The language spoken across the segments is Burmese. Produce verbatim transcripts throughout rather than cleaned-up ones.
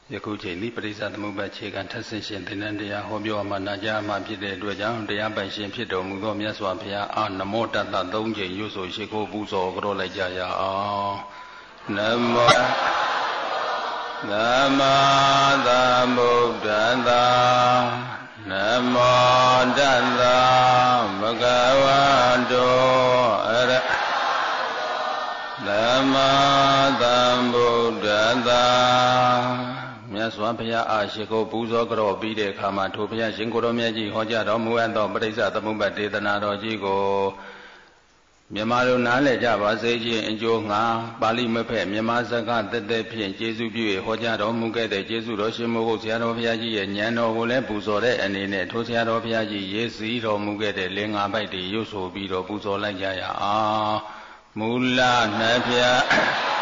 ယခုချိန်ဒီပရိစ္ဆသမုပ္ပါခြေခံထက်ဆင့်ရှင်သင်္นานတရားဟောပြောမှနာကြားမှဖြစ်တဲ့အတွက်ကြောင့်တရားပိုင်ရှင်ဖြစ်တော်မူသောမြတ်စွာဘုရားအားနမောတတသုံးချိန်ရွတ်ဆိုရှိခိုးပူဇော်ကြောလိုက်ကြရအောင်နမောသမ္မာသမ္ဗုဒ္ဓံသာနမောတတဘဂဝတောအရသမ္မာသမ္ဗုဒ္ဓံသာမြတ်စွာဘုရားအားရှိခိုးပူဇော်ကြောပြီးတဲ့အခါမှာထိုဘုရားရှင်ကိုယ်တော်မြတ်ကြီးဟောကြားတော်မူအပ်သောပရိစ္ဆသမုပ္ပါဒေသနာတော်ကြီးကိုမြန်မာလိုနားလည်ကြပါစေခြင်းအကျိုးငှာပါဠိမဖက်မြန်မာစကားတက်တက်ဖြင့်ကျေးဇူးပြု၍ဟောကြားတော်မူခဲ့တဲ့ကျေးဇူးတော်ရှင်မိုးကုတ်ဆရာတော်ဘုရားကြီးရဲ့ဉာဏ်တော်ကိုလည်းပူဇော်တဲ့အနေနဲ့ထိုဆရာတော်ဘုရားကြီးရေးစည်းတော်မူခဲ့တဲ့လင်္ကာပိုက်တွေရွတ်ဆိုပြီးတော့ပူဇော်လိုက်ကြရအောင်မူလနှဖျား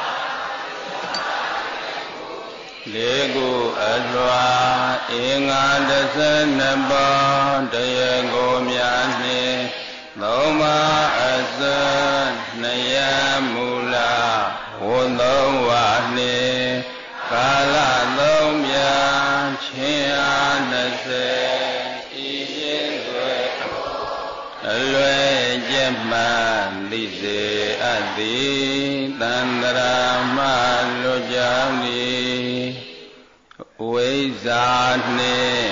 လေကိုအလွာအင်္ဂါတဆနှစ်ပါးတရကိုမြတ်နှင့်သုံးပါးအစနှစ်ရမူလဝန်သုံးဝါနှင့်ကာလသုံးမြချင်းအားနှစ်ဆယ်ဤရင်ွယ်အလွယ်ကျက်မှန်သိစေအပ်သည်တန္တရာမလွတ်ကြောင်းသည်ဝိဇ္ဇာနှင့်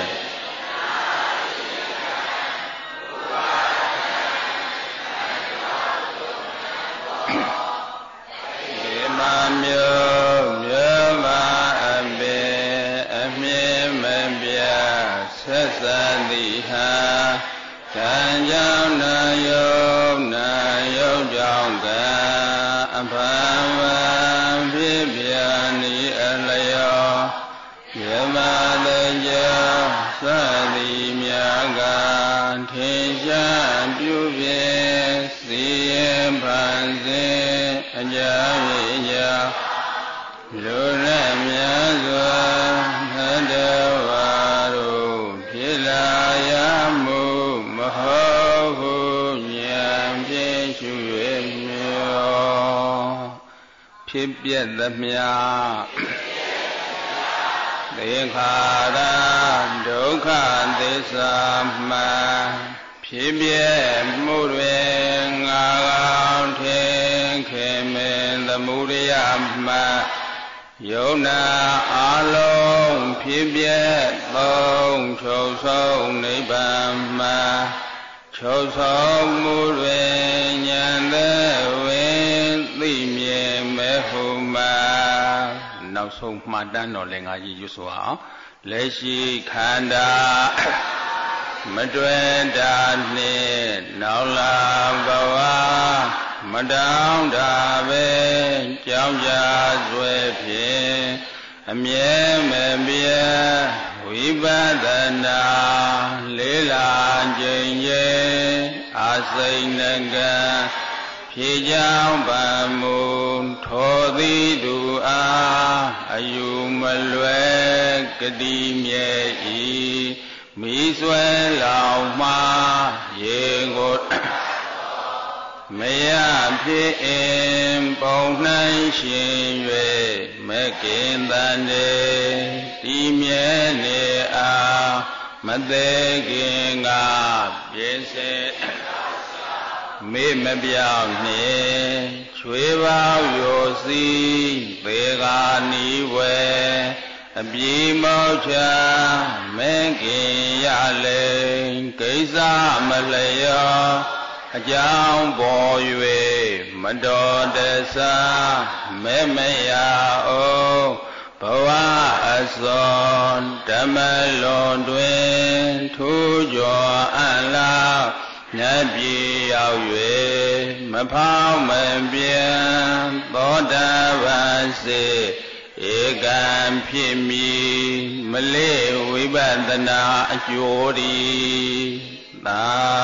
ဒီမမျိုးမျိုးမအပေအမြဲမပြဆက်စပ်သည်ဟာကံကြောင့်နာယုံနာယုံကြောင့်ကအဖန်ဝံဖြစ်ပြနိအလျောယမတေကြသတိမြတ်ကထင်ရှားပြုဖြင့်စီရင်ဖန်ဆင်းအကြ၍ရာလူရမြတ်စွာသတ္တဝါတို့ဖြစ်လာရမှုမဟုတ်ဟုဉာဏ်ဖြင့်ရှု၍မြောဖြစ်ပြသမျှသေခါရဒုက္ခသစ္စာမှဖြစ်ပြမှုတွင်ငါကောင်းထင်ခေမင်းသမှုရိယမှယုံနာအလုံးဖြစ်ပြသုံးချုပ်ဆုံးနိဗ္ဗာန်မှချုပ်ဆုံးမှုတွင်ဉာဏ်သက်ဝင်သိမြင်မဲ့ဟုမှနောက်ဆုံးမှတ်တမ်းတော်လည်းငါကြီးရွတ်ဆိုအောင်လက်ရှိခန္ဓာမတွေ့တာနှင့်နောက်လာဘဝမတောင်းတာပဲကြောင်းကြဆွဲဖြင့်အမြဲမပြတ်ဝိပဿနာလေးလာခြင်းရဲ့အာစိဏကံဖြေကြောင်းပါမူထောသည်သူအားအယူမလွယ်ကတိမြဲဤမိဆွဲလောင်မှာရေကိုမရဖြစ်အင်ပုံနိုင်ရှင်၍မကင်တန်နေတိမြဲနေအားမသေးခင်ကပြည့်စေမေမပြောင်းနှင့်ချွေပေါင်းရိုစီသေဂာနီဝဲအပြေမောချာမဲခင်ရလေကိစ္စမလျောအကြောင်းပေါ်၍မတော်တဆမဲမရအောင်ဘဝအစောဓမ္မလွန်တွင်ထူးကျော်အလားညပြေရောက်၍မဖောင်းမပြန်သောတာပန်စေဧကံဖြစ်မီမလေးဝိပဿနာအကျိုးဒီသာ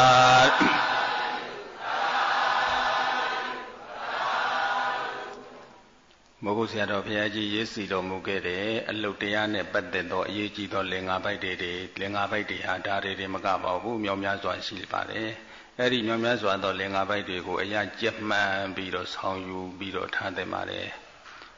မိုးကုတ်ဆရာတော်ဘုရားကြီးရေးစီတော်မူခဲ့တဲ့အလုတ်တရားနဲ့ပတ်သက်သောအရေးကြီးသောလင်္ကာပိုက်တွေလင်္ကာပိုက်တွေဟာဒါတွေမကပါဘူးမြောက်များစွာရှိပါတယ်အဲ့ဒီမြောက်များစွာသောလင်္ကာပိုက်တွေကိုအရာကြက်မှန်ပြီးတော့ဆောင်းယူပြီးတော့ထားသင့်ပါတယ်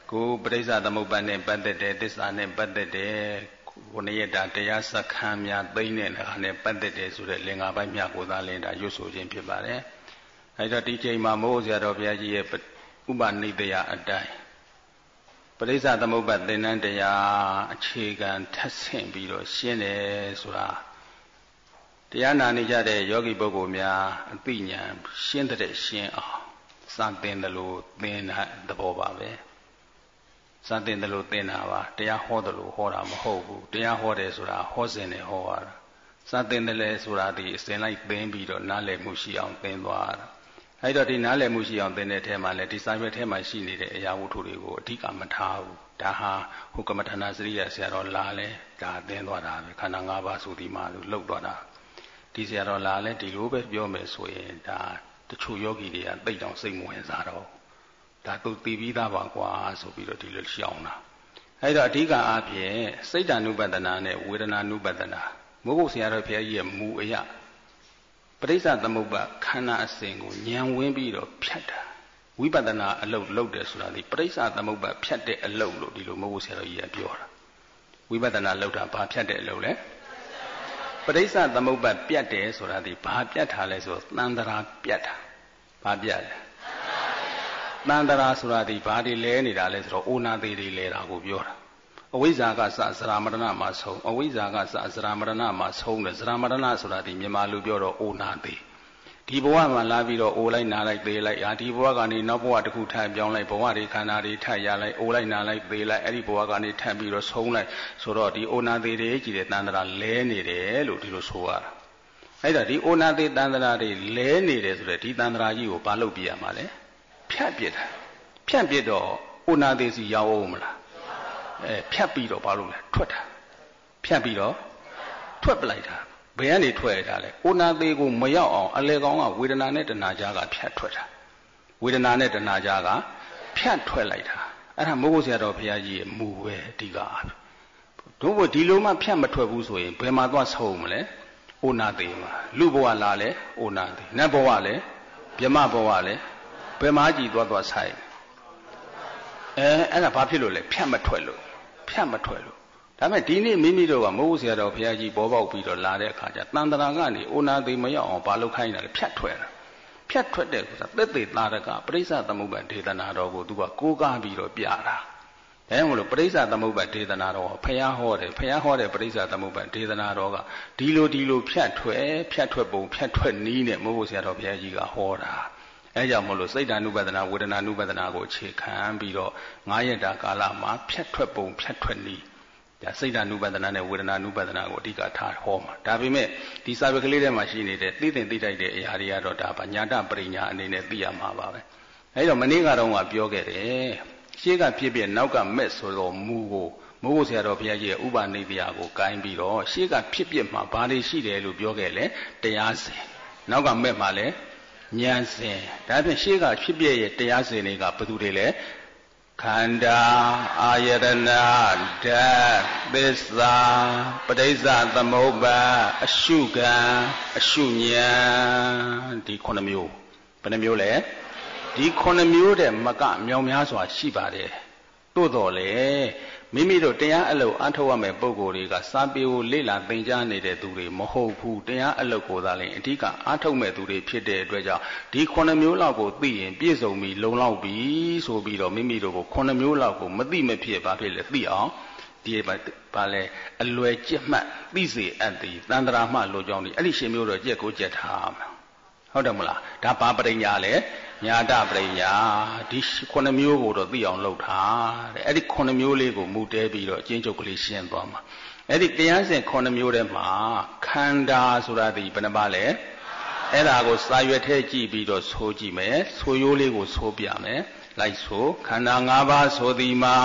ကိုပရိစ္ဆသမုပ္ပါနဲ့ပတ်သက်တဲ့သစ္စာနဲ့ပတ်သက်တဲ့ကိုနည်းတာတရားစခန်းများသိမ့်တဲ့အခါနဲ့ပတ်သက်တဲ့ဆိုတဲ့လင်္ကာပိုင်းများကိုသာလင်တာရွတ်ဆိုခြင်းဖြစ်ပါတယ်အဲဒါဒီချိန်မှာမိုးဆရာတော်ဘုရားကြီးရဲ့ဥပနိဒေယအတိုင်းပရိစ္ဆသမုပ္ပါသင်္นานတရားအခြေခံထပ်ဆင့်ပြီးတော့ရှင်းတယ်ဆိုတာတရားနာနေကြတဲ့ယောဂီပုဂ္ဂိုလ်များအသိဉာဏ်ရှင်းတဲ့ရှင်းအောင်စတင်တယ်လို့သင်တဲ့သဘောပါပဲစတင်တယ်လို့သင်တာပါတရားဟောတယ်လို့ဟောတာမဟုတ်ဘူးတရားဟောတယ်ဆိုတာဟောစဉ်နဲ့ဟောရတာစတင်တယ်လေဆိုတာဒီအစဉ်လိုက်သင်ပြီးတော့နားလည်မှုရှိအောင်သင်သွားတာအဲ့တော့ဒီနားလည်မှုရှိအောင်သင်တဲ့ထဲမှာလည်းဒီစာရွက်ထဲမှာရှိနေတဲ့အရာဝတ္ထုတွေကိုအဓိကမထားဘူးဒါဟာဟိုကမ္မဋ္ဌာန်းစရိယဆရာတော်လာလဲဒါသင်သွားတာပဲခန္ဓာ၅ပါးဆိုဒီမှာလို့လှုပ်သွားတာဒီဆရာတော်လာလဲဒီလိုပဲပြောမယ်ဆိုရင်ဒါတချို့ယောဂီတွေကသိတောင်စိတ်မဝင်စားတော့ဒါသူသိပြီးသားပါကွာဆိုပြီးတော့ဒီလိုရှောင်တာအဲ့တော့အဓိကအားဖြင့်စိတ်တ ानु ပတ္တနာနဲ့ဝေဒနာ ानु ပတ္တနာမိုးကုတ်ဆရာတော်ဘုရားကြီးရဲ့မူအရပရိစ္ဆသမုပ္ပါခန္ဓာအစဉ်ကိုဉာဏ်ဝင်ပြီးတော့ဖြတ်တာဝိပဿနာအလုပ်လုပ်တယ်ဆိုတာဒီပရိစ္ဆသမုပ္ပါဖြတ်တဲ့အလုပ်လို့ဒီလိုမိုးကုတ်ဆရာတော်ကြီးကပြောတာဝိပဿနာလုပ်တာဘာဖြတ်တဲ့အလုပ်လဲပရိစ္ဆသမုပ္ပါပြတ်တယ်ဆိုတာဒီဘာပြတ်တာလဲဆိုသန္တရာပြတ်တာဘာပြတ်လဲသန္တရာဆိုတာဒီဘာတွေလဲနေတာလဲဆိုတော့အိုနာသေးတွေလဲတာကိုပြောတာအဝိဇ္ဇာကစဇရာမရဏမှာဆုံးအဝိဇ္ဇာကစဇရာမရဏမှာဆုံးတယ်ဇရာမရဏဆိုတာဒီမြန်မာလူပြောတော့အိုနာသေးဒီဘဝမှာလာပြီးတော့အိုလိုက်နာလိုက်သေးလိုက်ဟာဒီဘဝကနေနောက်ဘဝတစ်ခုထပ်ပြောင်းလိုက်ဘဝတွေခန္ဓာတွေထပ်ရလိုက်အိုလိုက်နာလိုက်သေးလိုက်အဲ့ဒီဘဝကနေထပ်ပြီးတော့ဆုံးလိုက်ဆိုတော့ဒီအိုနာသေးတွေကြည့်တဲ့သန္တရာလဲနေတယ်လို့ဒီလိုဆိုရတာအဲ့ဒါဒီအိုနာသေးသန္တရာတွေလဲနေတယ်ဆိုတဲ့ဒီသန္တရာကြီးကိုဘာလုပ်ပြရမှာလဲဖြတ်ပြစ်တာဖြတ်ပြစ်တော့အိုနာသေးစီရောက်အောင်မလားအဲဖြတ်ပြီးတော့ဘာလုပ်လဲထွက်တာဖြတ်ပြီးတော့ထွက်ပလိုက်တာဘယ်ကနေထွက်ရတာလဲအိုနာသေးကိုမရောက်အောင်အလေကောင်ကဝေဒနာနဲ့တဏှာကြားကဖြတ်ထွက်တာဝေဒနာနဲ့တဏှာကြားကဖြတ်ထွက်လိုက်တာအဲ့ဒါမိုးကုတ်ဆရာတော်ဘုရားကြီးရဲ့မူပဲအဓိကအားတို့ဘဒီလိုမှဖြတ်မထွက်ဘူးဆိုရင်ဘယ်မှာသွားဆုံးမလဲအိုနာသေးမှာလူဘဝလာလဲအိုနာသေးနတ်ဘဝလဲဗြဟ္မဘဝလဲဘယ်မှာကြည်သွားသွားဆိုင်အဲအဲ့ဒါဘာဖြစ်လို့လဲဖြတ်မထွက်လို့ဖြတ်မထွက်လို့ဒါပေမဲ့ဒီနေ့မိမိတို့ကမိုးကုတ်ဆရာတော်ဘုရားကြီးပေါ်ပေါက်ပြီးတော့လာတဲ့အခါကျတန်တရာကနေအိုနာသေးမရောက်အောင်ဘာလုပ်ခိုင်းတာလဲဖြတ်ထွက်တာဖြတ်ထွက်တဲ့ဆိုတာသက်သေသာရကပရိစ္ဆသမုပ္ပါဒေသနာတော်ကိုသူကကိုးကားပြီးတော့ပြတာဒါကြောင့်မလို့ပရိစ္ဆသမုပ္ပါဒေသနာတော်ကိုဖျားဟောတယ်ဖျားဟောတဲ့ပရိစ္ဆသမုပ္ပါဒေသနာတော်ကဒီလိုဒီလိုဖြတ်ထွက်ဖြတ်ထွက်ပုံဖြတ်ထွက်နည်းနဲ့မိုးကုတ်ဆရာတော်ဘုရားကြီးကဟောတာအဲကြောင့်မလို့စိတ်ဓာနုပဒနာဝေဒနာနုပဒနာကိုအခြေခံပြီးတော့ငါးရက်တာကာလမှာဖြတ်ထွက်ပုံဖြတ်ထွက်နည်းဒါစိတ်ဓာနုပဒနာနဲ့ဝေဒနာနုပဒနာကိုအဓိကထားဟောမှာဒါပေမဲ့ဒီစာပေကလေးထဲမှာရှိနေတဲ့သိသိသိတိုက်တဲ့အရာတွေကတော့ဒါပါညာတပရိညာအနေနဲ့သိရမှာပါပဲအဲကြောင့်မနေ့ကတော့ကပြောခဲ့တယ်ရှေ့ကဖြစ်ဖြစ်နောက်ကမဲ့ဆိုတော့မူကိုမိုးကုတ်ဆရာတော်ဘုရားကြီးရဲ့ဥပနိဒေယကိုကိုင်းပြီးတော့ရှေ့ကဖြစ်ဖြစ်မှာဘာတွေရှိတယ်လို့ပြောခဲ့လဲတရားစဉ်နောက်ကမဲ့မှာလဲဉာဏ်စဉ်ဒါဖြင့်ရှေ့ကဖြစ်ပြရဲ့တရားစဉ်တွေကဘယ်သူတွေလဲခန္ဓာအာယတနာဓာတ်သစ္စာပဋိစ္စသမုပ္ပါအရှုခံအရှုဉာဏ်ဒီခုနှစ်မျိုးဘယ်နှမျိုးလဲဒီခုနှစ်မျိုးတဲ့မကမြောင်များစွာရှိပါတယ်သို့တော်လေမိမိတို့တရားအလုပ်အထောက်ရမယ့်ပုံကိုယ်တွေကစာပေကိုလေ့လာသင်ကြားနေတဲ့သူတွေမဟုတ်ဘူးတရားအလုပ်ကိုသာလေအဓိကအထောက်မဲ့သူတွေဖြစ်တဲ့အတွက်ကြောင့်ဒီခုနှစ်မျိုးလောက်ကိုသိရင်ပြည့်စုံပြီလုံလောက်ပြီဆိုပြီးတော့မိမိတို့ကိုခုနှစ်မျိုးလောက်ကိုမသိမဖြစ်ဘာဖြစ်လဲသိအောင်ဒီဘာလဲအလွယ်ကျက်မှတ်သိစေအပ်သည်တန်တရာမှလိုကြောင်းဒီအဲ့ဒီရှင်မျိုးတော့ကြက်ကိုကြက်ထားမှာဟုတ်တယ်မလားဒါဘာပရိညာလဲညာတပရိညာဒီခုနှစ်မျိုးကိုတော့သိအောင်လုပ်ထားတဲ့အဲ့ဒီခုနှစ်မျိုးလေးကိုမူတဲပြီးတော့အကျဉ်းချုပ်ကလေးရှင်းသွားမှာအဲ့ဒီတရားစဉ်ခုနှစ်မျိုးထဲမှာခန္ဓာဆိုတာဒီဘယ်နှပါလဲအဲ့ဒါကိုစာရွက်ထဲကြည့်ပြီးတော့ဆိုကြည့်မယ်ဆိုရိုးလေးကိုဆိုပြမယ်လိုက်ဆိုခန္ဓာ၅ပါးဆိုသည်မှာ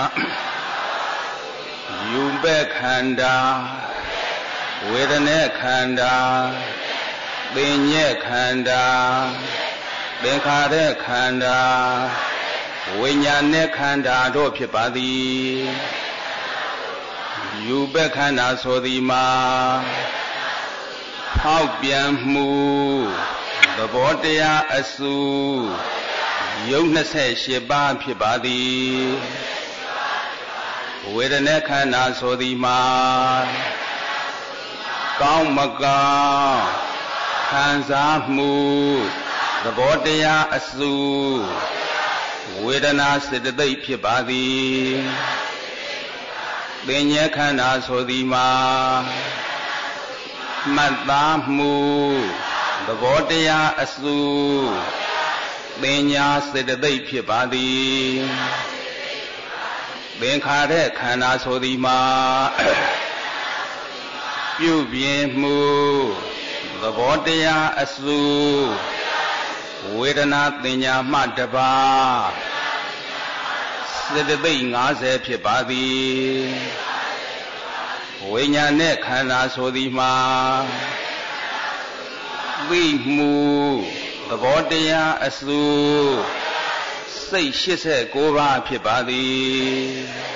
ယူပက်ခန္ဓာဝေဒနာခန္ဓာသင်ညက်ခန္ဓာသင်္ခါရခန္ဓာဝိညာဉ်ခန္ဓာတို့ဖြစ်ပါသည်ယူပက်ခန္ဓာဆိုသည်မှာဖောက်ပြန်မှုသဘောတရားအစုယုတ်နှစ်ဆက်ရှစ်ပါးဖြစ်ပါသည်ဝေဒနာခန္ဓာဆိုသည်မှာကောင်းမကောင်းခံစားမှုသဘောတရားအစုဝေဒနာစေတသိက်ဖြစ်ပါသည်ပညာခန္ဓာဆိုသည်မှာမှတ်သားမှုသဘောတရားအစုပညာစေတသိက်ဖြစ်ပါသည်သင်္ခါရခန္ဓာဆိုသည်မှာပြုပြင်မှုသဘောတရားအစုဝေဒနာပညာမှတပါစေတသိက်၅၀ဖြစ်ပါသည်ဝိညာဉ်နဲ့ခန္ဓာဆိုသည်မှာသိမှုသဘောတရားအစုစိတ်၈၉ပါးဖြစ်ပါသည်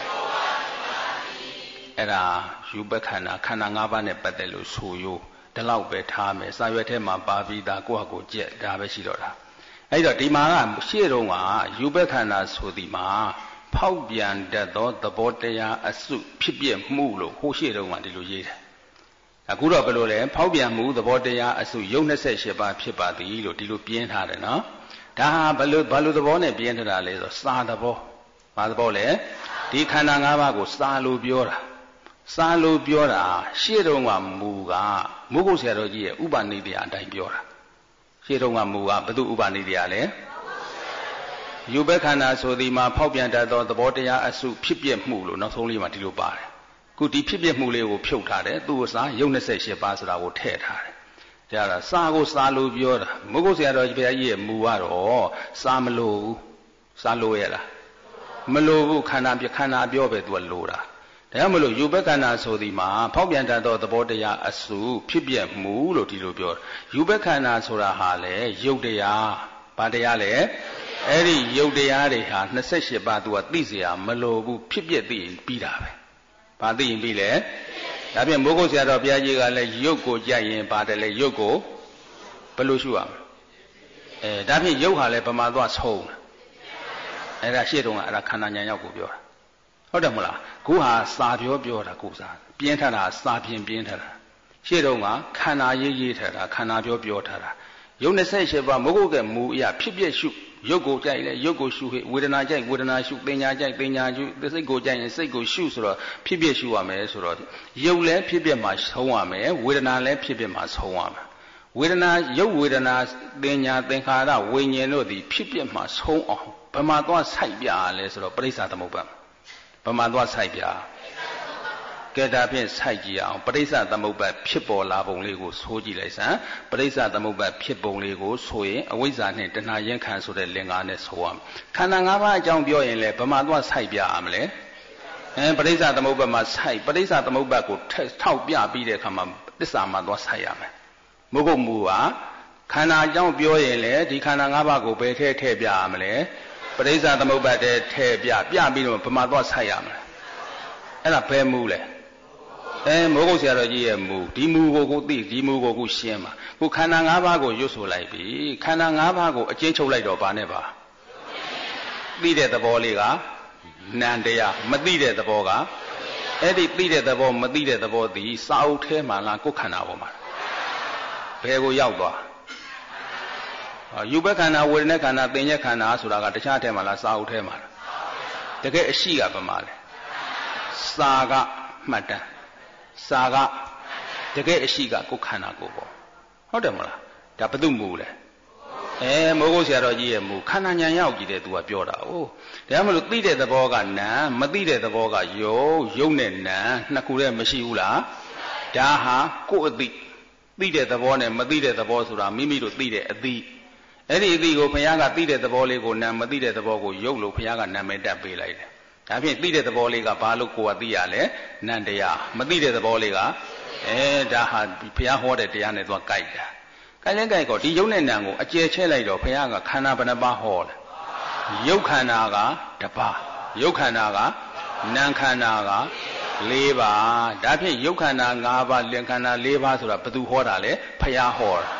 အဲ့ဒါယူပခန္ဓာခန္ဓာ၅ပါးနဲ့ပတ်သက်လို့ဆိုရိုးဒီလောက်ပဲထားမယ်စာရွက်ထဲမှာပါပြီးသားကိုယ့်ဟာကိုယ်ကြက်ဒါပဲရှိတော့တာအဲ့တော့ဒီမှာကရှေ့တုန်းကယူပခန္ဓာဆိုသည်မှာဖောက်ပြန်တတ်သောသဘောတရားအစုဖြစ်ပြမှုလို့ဟိုရှေ့တုန်းကဒီလိုရေးတယ်အခုတော့ဘယ်လိုလဲဖောက်ပြန်မှုသဘောတရားအစုယုတ်၂၈ပါးဖြစ်ပါသည်လို့ဒီလိုပြင်းထားတယ်နော်ဒါဟာဘယ်လိုဘာလို့သဘောနဲ့ပြင်းထတာလဲဆိုစာသဘောဘာသဘောလဲဒီခန္ဓာ၅ပါးကိုစာလို့ပြောတာစာလို့ပြောတာရှေ့တုန်းကမူကမုဂုတ်ဆရာတော်ကြီးရဲ့ဥပနိဒေယအတိုင်းပြောတာရှေ့တုန်းကမူကဘယ်သူဥပနိဒေယလဲယူပခန္ဓာဆိုသည်မှာဖောက်ပြန်တတ်သောသဘောတရားအစုဖြစ်ပြမှုလို့နောက်ဆုံးလေးမှာဒီလိုပါတယ်ခုဒီဖြစ်ပြမှုလေးကိုဖြုတ်ထားတယ်သူ့ကိုစာယုတ်၂၈ပါးဆိုတာကိုထည့်ထားတယ်ဒါကစာကိုစာလို့ပြောတာမုဂုတ်ဆရာတော်ကြီးဘုရားကြီးရဲ့မူကတော့စာမလို့ဘူးစာလို့ရလားမလို့ဘူးခန္ဓာပြခန္ဓာပြောပဲသူကလို့တာဒါကြောင့်မလို့ယူပခန္ဓာဆိုသည်မှာဖောက်ပြန်တတ်သောသဘောတရားအစုဖြစ်ပြမှုလို့ဒီလိုပြောယူပခန္ဓာဆိုတာဟာလေယုတ်တရားဘာတရားလဲအဲ့ဒီယုတ်တရားတွေဟာ၂၈ပါးသူကသိเสียမလို့ဘူးဖြစ်ပြသိရင်ပြီးတာပဲဘာသိရင်ပြီးလဲဒါဖြင့်မိုးကုတ်ဆရာတော်ဘုရားကြီးကလည်းရုပ်ကိုကြိုက်ရင်ပါတယ်လေရုပ်ကိုဘယ်လိုရှုရမလဲအဲဒါဖြင့်ရုပ်ဟာလည်းဗမာသွားဆုံးအဲ့ဒါရှေ့တုန်းကအဲ့ဒါခန္ဓာဉာဏ်ရောက်ကိုပြောတာဟုတ်တယ်မလားခုဟာစာပြောပြောတာကိုစားပြင်းထတာစာပြင်းပြင်းထတာရှေ့တုန်းကခန္ဓာရေးရေးထတာခန္ဓာပြောပြောထတာရုပ်၂၈ပါးမိုးကုတ်ကမူအရာဖြစ်ပြရှုရုပ်ကိုကြိုက်လဲရုပ်ကိုရှုဟိဝေဒနာကြိုက်ဝေဒနာရှုပညာကြိုက်ပညာရှုစိတ်ကိုကြိုက်ရင်စိတ်ကိုရှုဆိုတော့ဖြစ်ပြရှုရမယ်ဆိုတော့ရုပ်လည်းဖြစ်ပြမှာဆုံးရမယ်ဝေဒနာလည်းဖြစ်ပြမှာဆုံးရမယ်ဝေဒနာရုပ်ဝေဒနာပညာသင်္ခါရဝိညာဉ်တို့သည်ဖြစ်ပြမှာဆုံးအောင်ဘယ်မှာသွားစိုက်ပြလဲဆိုတော့ပရိစ္ဆာသမုပ္ပါဘယ်မှာသွားစိုက်ပြကဲဒါဖြင့်စိုက်ကြည့်အောင်ပရိစ္ဆာသမုပ္ပါဖြစ်ပေါ်လာပုံလေးကိုဆိုကြည့်လိုက်စမ်းပရိစ္ဆာသမုပ္ပါဖြစ်ပုံလေးကိုဆိုရင်အဝိဇ္ဇာနဲ့တဏှာရင်ခံဆိုတဲ့လင်္ကာနဲ့ဆိုရမယ်ခန္ဓာ၅ပါးအကြောင်းပြောရင်လည်းဘယ်မှာသွားစိုက်ပြရမလဲအဲပရိစ္ဆာသမုပ္ပါမှာစိုက်ပရိစ္ဆာသမုပ္ပါကိုထောက်ပြပြီးတဲ့အခါမှာသစ္စာမှာသွားစိုက်ရမယ်မဟုတ်ဘူးမူဟာခန္ဓာအကြောင်းပြောရင်လည်းဒီခန္ဓာ၅ပါးကိုဘယ်ထဲထည့်ပြရမလဲပရိစ္ဆာသမုပ္ပါတဲ့ထည့်ပြပြပြီးတော့ဘယ်မှာသွားစိုက်ရမလဲအဲ့ဒါဘယ်မူလဲအဲမိုးကုတ်ဆရာတော်ကြီးရဲ့မူဒီမူကိုကိုသိဒီမူကိုကိုရှင်းပါကိုခန္ဓာ၅ပါးကိုရွတ်ဆိုလိုက်ပြီခန္ဓာ၅ပါးကိုအကျဉ်းချုပ်လိုက်တော့ဗာနဲ့ပါသိတဲ့သဘောလေးကနံတရားမသိတဲ့သဘောကအဲ့ဒီသိတဲ့သဘောမသိတဲ့သဘောသည်စာအုပ်ထဲမှာလားကိုယ်ခန္ဓာပေါ်မှာဘယ်ကိုရောက်သွားယူဘခန္ဓာဝေဒနာခန္ဓာသင်္ညက်ခန္ဓာဆိုတာကတခြားထဲမှာလားစာအုပ်ထဲမှာလားတကယ်အရှိကပမာလဲစာကမှတ်တမ်းစာကတကယ်အရှိကကိုယ်ခန္ဓာကိုယ်ပေါ့ဟုတ်တယ်မလားဒါဘယ်သူမူလဲအဲမိုးကုတ်ဆရာတော်ကြီးရဲ့မူခန္ဓာဉာဏ်ရောက်ကြည့်တယ်သူကပြောတာအိုးဒါမှမလို့သိတဲ့သဘောကနာမသိတဲ့သဘောကယုတ်ယုတ်နဲ့နာနှစ်ခုတည်းမရှိဘူးလားဒါဟာကိုယ်အသိသိတဲ့သဘောနဲ့မသိတဲ့သဘောဆိုတာမိမိတို့သိတဲ့အသိအဲ့ဒီအသိကိုဘုရားကသိတဲ့သဘောလေးကိုနာမသိတဲ့သဘောကိုယုတ်လို့ဘုရားကနာမည်တက်ပေးလိုက်တယ်ဒါဖြင့်သိတဲ့သဘောလေးကဘာလို့ကိုယ်ကသိရလဲနံတရားမသိတဲ့သဘောလေးကအဲဒါဟာဘုရားဟောတဲ့တရားနဲ့သွားကြိုက်တာကြိုက်လဲကြိုက်ကောဒီယုတ်နဲ့နံကိုအကျယ်ချဲ့လိုက်တော့ဘုရားကခန္ဓာဘယ်နှပါးဟောလဲယုတ်ခန္ဓာကတစ်ပါးယုတ်ခန္ဓာကနံခန္ဓာကလေးပါးဒါဖြင့်ယုတ်ခန္ဓာ၅ပါးလင်ခန္ဓာ၄ပါးဆိုတာဘယ်သူဟောတာလဲဘုရားဟောတာ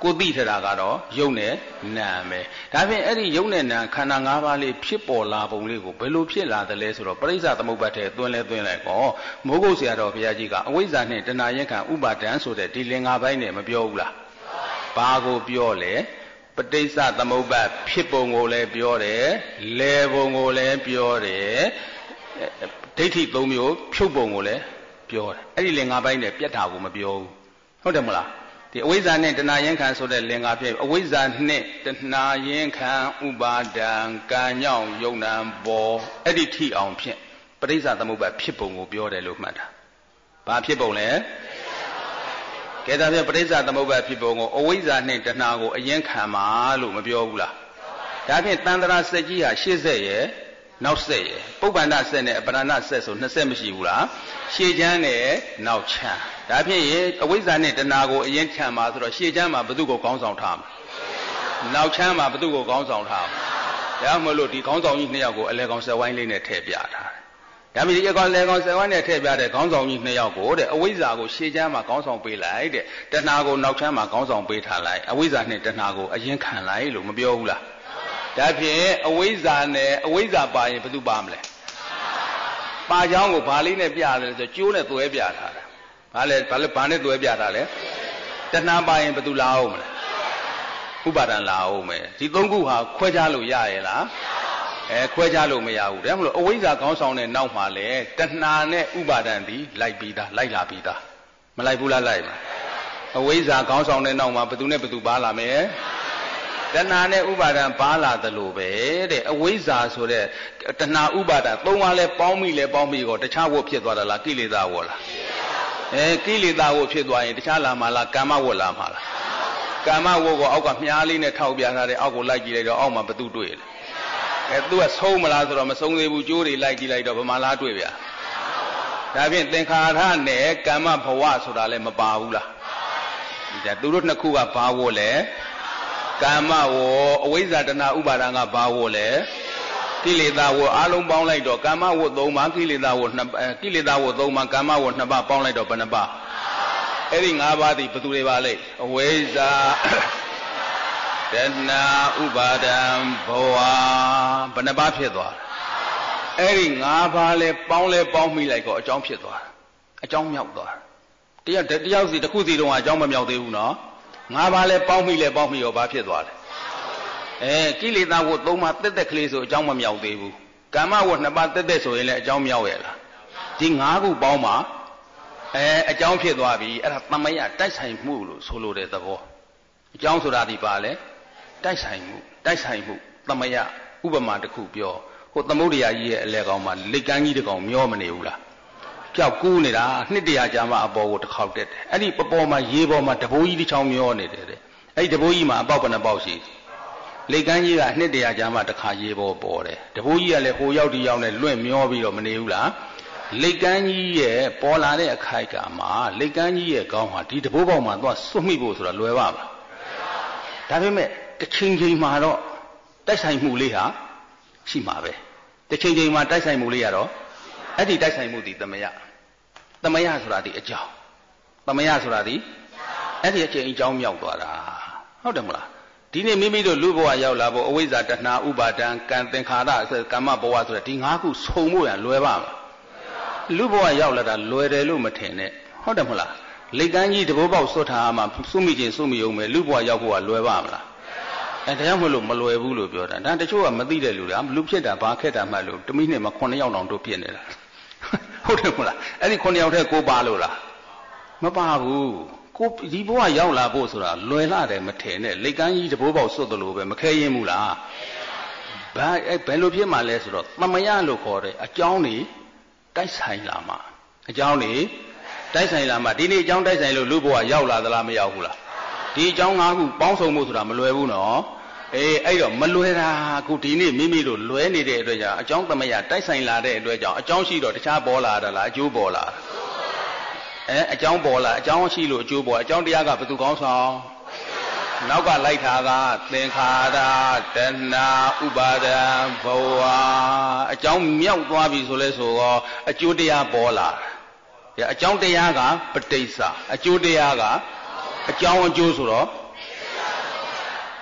ကိုသိထတာကတော့ယုံနဲ့နာပဲဒါဖြင့်အဲ့ဒီယုံနဲ့နာခန္ဓာ၅ပါးလေးဖြစ်ပေါ်လာပုံလေးကိုဘယ်လိုဖြစ်လာသလဲဆိုတော့ပရိစ္ဆသမုပ္ပါဒ်ထဲသွင်းလဲသွင်းလိုက်ကောမိုးကုတ်ဆရာတော်ဘုရားကြီးကအဝိဇ္ဇာနဲ့တဏှာယက္ခံဥပါဒံဆိုတဲ့ဒီလင်္ကာပိုင်းနဲ့မပြောဘူးလားဘာကိုပြောလဲပဋိစ္စသမုပ္ပါဒ်ဖြစ်ပုံကိုလည်းပြောတယ်လဲပုံကိုလည်းပြောတယ်ဒိဋ္ဌိသုံးမျိုးဖြုတ်ပုံကိုလည်းပြောတယ်အဲ့ဒီလင်္ကာပိုင်းနဲ့ပြတ်တာကိုမပြောဘူးဟုတ်တယ်မလားဒီအဝိဇ္ဇာနဲ့တဏှာယဉ်ခံဆိုတဲ့လင်္ကာဖြစ်အဝိဇ္ဇာနဲ့တဏှာယဉ်ခံဥပါဒံကံညောင်းယုံနံဘောအဲ့ဒီထိအောင်ဖြင့်ပဋိစ္စသမုပ္ပါဒ်ဖြစ်ပုံကိုပြောတယ်လို့မှတ်တာဘာဖြစ်ပုံလဲကဲဒါဖြင့်ပဋိစ္စသမုပ္ပါဒ်ဖြစ်ပုံကိုအဝိဇ္ဇာနဲ့တဏှာကိုအယဉ်ခံပါလို့မပြောဘူးလားဒါဖြင့်တန်ត្រာစက်ကြီးဟာရှေ့ဆက်ရဲ့နောက်ဆက်ရဲ့ပုပ္ပန္နဆက်နဲ့အပရဏဆက်ဆိုနှစ်ဆက်မရှိဘူးလားရှေ့ချမ်းနဲ့နောက်ချမ်းဒါဖြင့်အဝိဇ္ဇာနဲ့တဏှာကိုအရင်ခံပါဆိုတော့ရှေ့ချမ်းမှာဘု து ကိုခေါင်းဆောင်ထားမှာနောက်ချမ်းမှာဘု து ကိုခေါင်းဆောင်ထားမှာဒါမှမဟုတ်ဒီခေါင်းဆောင်ကြီးနှစ်ယောက်ကိုအလဲကောင်ဆက်ဝိုင်းလေးနဲ့ထည့်ပြထားတယ်ဒါပေမဲ့ဒီအကောင်လဲကောင်ဆက်ဝိုင်းနဲ့ထည့်ပြတဲ့ခေါင်းဆောင်ကြီးနှစ်ယောက်ကိုတဲ့အဝိဇ္ဇာကိုရှေ့ချမ်းမှာခေါင်းဆောင်ပေးလိုက်တဲ့တဏှာကိုနောက်ချမ်းမှာခေါင်းဆောင်ပေးထားလိုက်အဝိဇ္ဇာနဲ့တဏှာကိုအရင်ခံလိုက်လို့မပြောဘူးလားဒါဖြင့်အဝိဇ္ဇာနဲ့အဝိဇ္ဇာပါရင်ဘယ်သူပါမလဲပါเจ้าကိုဘာလေးနဲ့ပြတယ်ဆိုကျိုးနဲ့သွဲပြထားတာဘာလဲဘာလဲဘာနဲ့သွဲပြထားလဲတဏှာပါရင်ဘယ်သူလာအောင်မလဲဥပါဒံလာအောင်မယ်ဒီသုံးခုဟာခွဲခြားလို့ရရဲ့လားအဲခွဲခြားလို့မရဘူးဒါမှမဟုတ်အဝိဇ္ဇာခေါင်းဆောင်တဲ့နောက်မှာလဲတဏှာနဲ့ဥပါဒံဒီလိုက်ပြီးသားလိုက်လာပြီးသားမလိုက်ဘူးလားလိုက်ပါအဝိဇ္ဇာခေါင်းဆောင်တဲ့နောက်မှာဘယ်သူနဲ့ဘယ်သူပါလာမယ်တဏှာနဲ့ဥပါဒံပါလာသလိုပဲတဲ့အဝိဇ္ဇာဆိုတဲ့တဏှာဥပါဒံသုံးပါးလဲပေါင်းမိလဲပေါင်းမိကောတခြားဝတ်ဖြစ်သွားတာလားကိလေသာဝတ်လားအဲကိလေသာဝတ်ဖြစ်သွားရင်တခြားလာမှာလားကာမဝတ်လာမှာလားကာမဝတ်ကိုအောက်ကမြားလေးနဲ့ထောက်ပြထားတဲ့အောက်ကိုလိုက်ကြည့်လိုက်တော့အောက်မှာဘသူတွေ့လဲအဲသူကဆုံးမလားဆိုတော့မဆုံးသေးဘူးကြိုးတွေလိုက်ကြည့်လိုက်တော့ဗမာလားတွေ့ဗျာဒါဖြင့်သင်္ခါရနဲ့ကာမဘဝဆိုတာလည်းမပါဘူးလားဒါသူတို့နှစ်ခုကဘာဝတ်လဲကာမဝအဝိဇ္ဇာတဏှာဥပါဒံကဘာဝလဲကိလေသာဝအလုံးပေါင်းလိုက်တော့ကာမဝသုံးပါးကိလေသာဝနှစ်ကိလေသာဝသုံးပါးကာမဝနှစ်ပါးပေါင်းလိုက်တော့ဘယ်နှပါးအဲ့ဒီ၅ပါးဒီဘယ်သူတွေပါလဲအဝိဇ္ဇာတဏှာဥပါဒံဘဝဘယ်နှပါးဖြစ်သွားအဲ့ဒီ၅ပါးလဲပေါင်းလဲပေါင်းမိလိုက်တော့အကြောင်းဖြစ်သွားအကြောင်းမြောက်သွားတရားတရားစီတစ်ခုစီတုန်းကအကြောင်းမမြောက်သေးဘူးနော်ငါးပါးလဲပေါင်းမိလဲပေါင်းမိရောဘာဖြစ်သွားလဲအဲကိလေသာဝတ်သုံးပါးတက်တက်ကလေးဆိုအကြောင်းမမြောက်သေးဘူးကာမဝတ်နှစ်ပါးတက်တက်ဆိုရင်လည်းအကြောင်းမြောက်ရဲ့လားဒီငါးခုပေါင်းမှာအဲအကြောင်းဖြစ်သွားပြီအဲ့ဒါသမယတိုက်ဆိုင်မှုလို့ဆိုလိုတဲ့သဘောအကြောင်းဆိုတာဒီပါလဲတိုက်ဆိုင်မှုတိုက်ဆိုင်မှုသမယဥပမာတစ်ခုပြောဟိုသမုဒ္ဒရာကြီးရဲ့အလဲကောင်မှာလက်ကမ်းကြီးတစ်ကောင်မျောမနေဘူးလားကြောက်ကူးနေတာနှစ်တရာကြာမှအပေါ်ကိုတစ်ခေါက်တက်တယ်အဲ့ဒီပပေါ်မှာရေပေါ်မှာတဘိုးကြီးတစ်ချောင်းမျောနေတယ်တဲ့အဲ့ဒီတဘိုးကြီးမှာအပေါက်ဘယ်နှပေါက်ရှိလက်ကမ်းကြီးကနှစ်တရာကြာမှတစ်ခါရေပေါ်ပေါ်တယ်တဘိုးကြီးကလည်းဟိုရောက်ဒီရောက်နဲ့လွင့်မျောပြီးတော့မနေဘူးလားလက်ကမ်းကြီးရဲ့ပေါ်လာတဲ့အခိုက်ကမှာလက်ကမ်းကြီးရဲ့ခေါင်းဟာဒီတဘိုးပေါက်မှာသွားစွတ်မိဖို့ဆိုတာလွယ်ပါမလားဒါပေမဲ့တစ်ချိန်ချိန်မှာတော့တိုက်ဆိုင်မှုလေးဟာရှိမှာပဲတစ်ချိန်ချိန်မှာတိုက်ဆိုင်မှုလေးရတော့အဲ့ဒီတိုက်ဆိုင်မှုဒီသမယသမယဆိုတာဒီအကြောင်းသမယဆိုတာဒီအဲ့ဒီအချိန်အကြောင်းမြောက်သွားတာဟုတ်တယ်မလားဒီနေ့မိမိတို့လူဘဝရောက်လာဖို့အဝိဇ္ဇာတဏှာဥပါဒံကံသင်္ခါရကာမဘဝဆိုတဲ့ဒီ၅ခုစုံဖို့ရလွယ်ပါမလားလူဘဝရောက်လာတာလွယ်တယ်လို့မထင်နဲ့ဟုတ်တယ်မလားလက်ကမ်းကြီးတဘိုးပေါက်စွတ်ထားမှစွမိချင်းစွမိအောင်မယ်လူဘဝရောက်ဖို့ကလွယ်ပါမလားအဲဒါကြောင့်မလို့မလွယ်ဘူးလို့ပြောတာဒါတချို့ကမသိတဲ့လူတွေကလူဖြစ်တာဘာခက်တာမှလို့တမိနဲ့မှခုနှစ်ယောက်တောင်တို့ဖြစ်နေတာဟုတ်တယ်မလားအဲ့ဒီခုနှစ်ယောက်တည်းကိုပါလို့လားမပါဘူးကိုဒီဘဝရောက်လာဖို့ဆိုတာလွယ်လာတယ်မထင်နဲ့လက်ကမ်းကြီးတဘိုးပေါက်စွတ်တယ်လို့ပဲမခဲရင်ဘူးလားဘာအဲ့ဘယ်လိုဖြစ်မှလဲဆိုတော့သမယလို့ခေါ်တယ်အကြောင်းနေတိုက်ဆိုင်လာမှာအကြောင်းနေတိုက်ဆိုင်လာမှာဒီနေ့အကြောင်းတိုက်ဆိုင်လို့လူဘဝရောက်လာသလားမရောက်ဘူးလားဒီအကြောင်း၅ခုပေါင်းစုံမှုဆိုတာမလွယ်ဘူးနော်အေးအဲ့တော့မလွယ်တာအခုဒီနေ့မိမိတို့လွယ်နေတဲ့အတွက်ကြောင့်အကြောင်းသမယတိုက်ဆိုင်လာတဲ့အတွက်ကြောင့်အကြောင်းရှိတော့တခြားပေါ်လာတာလားအကျိုးပေါ်လာအဲအကြောင်းပေါ်လာအကြောင်းရှိလို့အကျိုးပေါ်အကြောင်းတရားကဘယ်သူကောင်းဆောင်နောက်ကလိုက်တာကသင်္ခါရတဏှာဥပါဒံဘဝအကြောင်းမြောက်သွားပြီဆိုလဲဆိုတော့အကျိုးတရားပေါ်လာတယ်အကြောင်းတရားကပဋိစ္စအကျိုးတရားကအကြောင်းအကျိုးဆိုတော့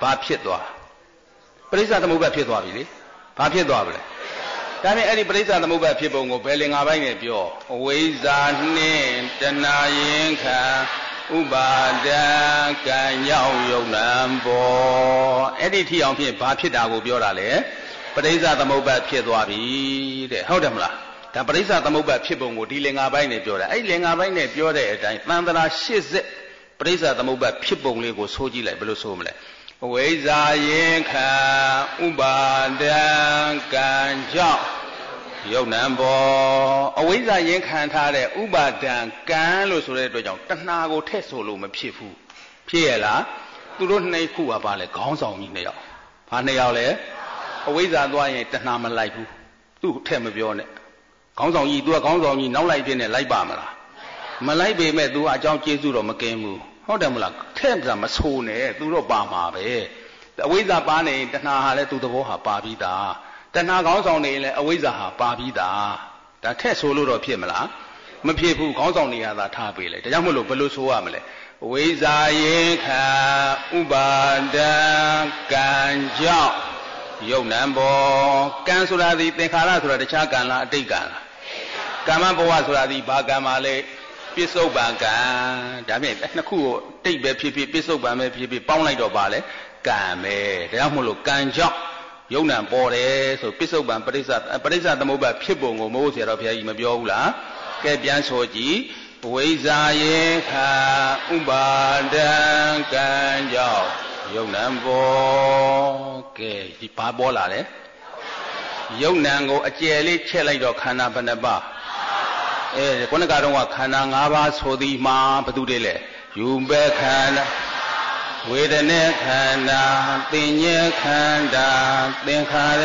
ဘာဖြစ်သွားပရိစ္ဆသမုပ္ပါဖြစ်သွားပြီလေဘာဖြစ်သွားပြီလဲဒါနဲ့အဲ့ဒီပရိစ္ဆသမုပ္ပါဖြစ်ပုံကိုဘယ်လင်္ကာပိုင်းနဲ့ပြောအဝိဇ္ဇာနှင့်တဏှာရင်ခံဥပါဒံကံရောက်ယုံနံဘောအဲ့ဒီထီအောင်ဖြင့်ဘာဖြစ်တာကိုပြောတာလေပရိစ္ဆသမုပ္ပါဖြစ်သွားပြီတဲ့ဟုတ်တယ်မလားဒါပရိစ္ဆသမုပ္ပါဖြစ်ပုံကိုဒီလင်္ကာပိုင်းနဲ့ပြောတာအဲ့လင်္ကာပိုင်းနဲ့ပြောတဲ့အတိုင်းသံသရာရှစ်ဆက်ပရိစ္ဆသမုပ္ပါဖြစ်ပုံလေးကိုဆိုကြည့်လိုက်ဘယ်လိုဆိုမလဲအဝိဇ္ဇာရင်ခံဥပါဒံကံကြောင့်ယုံနံဘောအဝိဇ္ဇာရင်ခံထားတဲ့ဥပါဒံကံလို့ဆိုတဲ့အတွက်ကြောင့်တဏှာကိုထည့်ဆိုလို့မဖြစ်ဘူးဖြစ်ရလားသူတို့နှစ်ခုကပါလဲခေါင်းဆောင်ကြီးနှစ်ယောက်ဘာနှစ်ယောက်လဲအဝိဇ္ဇာသွားရင်တဏှာမလိုက်ဘူးသူ့ထည့်မပြောနဲ့ခေါင်းဆောင်ကြီး तू ကခေါင်းဆောင်ကြီးနောက်လိုက်ပြင်းနဲ့လိုက်ပါမလားမလိုက်ပေမဲ့ तू ကအကြောင်းကျေးဇူးတော့မကင်းဘူးဟုတ်တယ်မလားထဲ့ကြမဆိုးနဲ့ तू တော့ပါမှာပဲအဝိဇ္ဇာပါနေတဏှာဟာလဲ तू သဘောဟာပါပြီးသားတဏှာခေါင်းဆောင်နေလဲအဝိဇ္ဇာဟာပါပြီးသားဒါထက်ဆိုလို့တော့ဖြစ်မလားမဖြစ်ဘူးခေါင်းဆောင်နေရတာထားပေးလိုက်ဒါကြောင့်မို့လို့ဘယ်လိုဆိုရမလဲအဝိဇ္ဇာရင်ခံဥပါဒံကံကြောင့်ယုံနံဘောကံဆိုတာဒီသင်္ခါရဆိုတာတခြားကံလားအတိတ်ကံလားကမ္မဘဝဆိုတာဒီဘာကံပါလဲပစ္စုပန်ကံဒါဖြင့်နှစ်ခုကိုတိတ်ပဲဖြစ်ဖြစ်ပစ္စုပန်ပဲဖြစ်ဖြစ်ပေါင်းလိုက်တော့ပါလေကံပဲဒါကြောင့်မို့လို့ကံကြောင့်ယုံနံပေါ်တယ်ဆိုပစ္စုပန်ပရိစ္ဆပရိစ္ဆသမုပ္ပါဖြစ်ပုံကိုမိုးဆရာတော်ဘုရားကြီးမပြောဘူးလားကဲပြန်ဆိုကြည့်ဝိဇ္ဇာယေခာဥပါဒံကံကြောင့်ယုံနံပေါ်ကဲဒီဘာပေါ်လာလဲယုံနံကိုအကျယ်လေးချက်လိုက်တော့ခန္ဓာဘယ်နှပါအဲခုနကတော့ခန္ဓာ၅ပါးဆိုသည်မှာဘယ်သူတွေလဲယူပဲခန္ဓာဝေဒနေခန္ဓာသင်ညေခန္ဓာသင်္ခါရ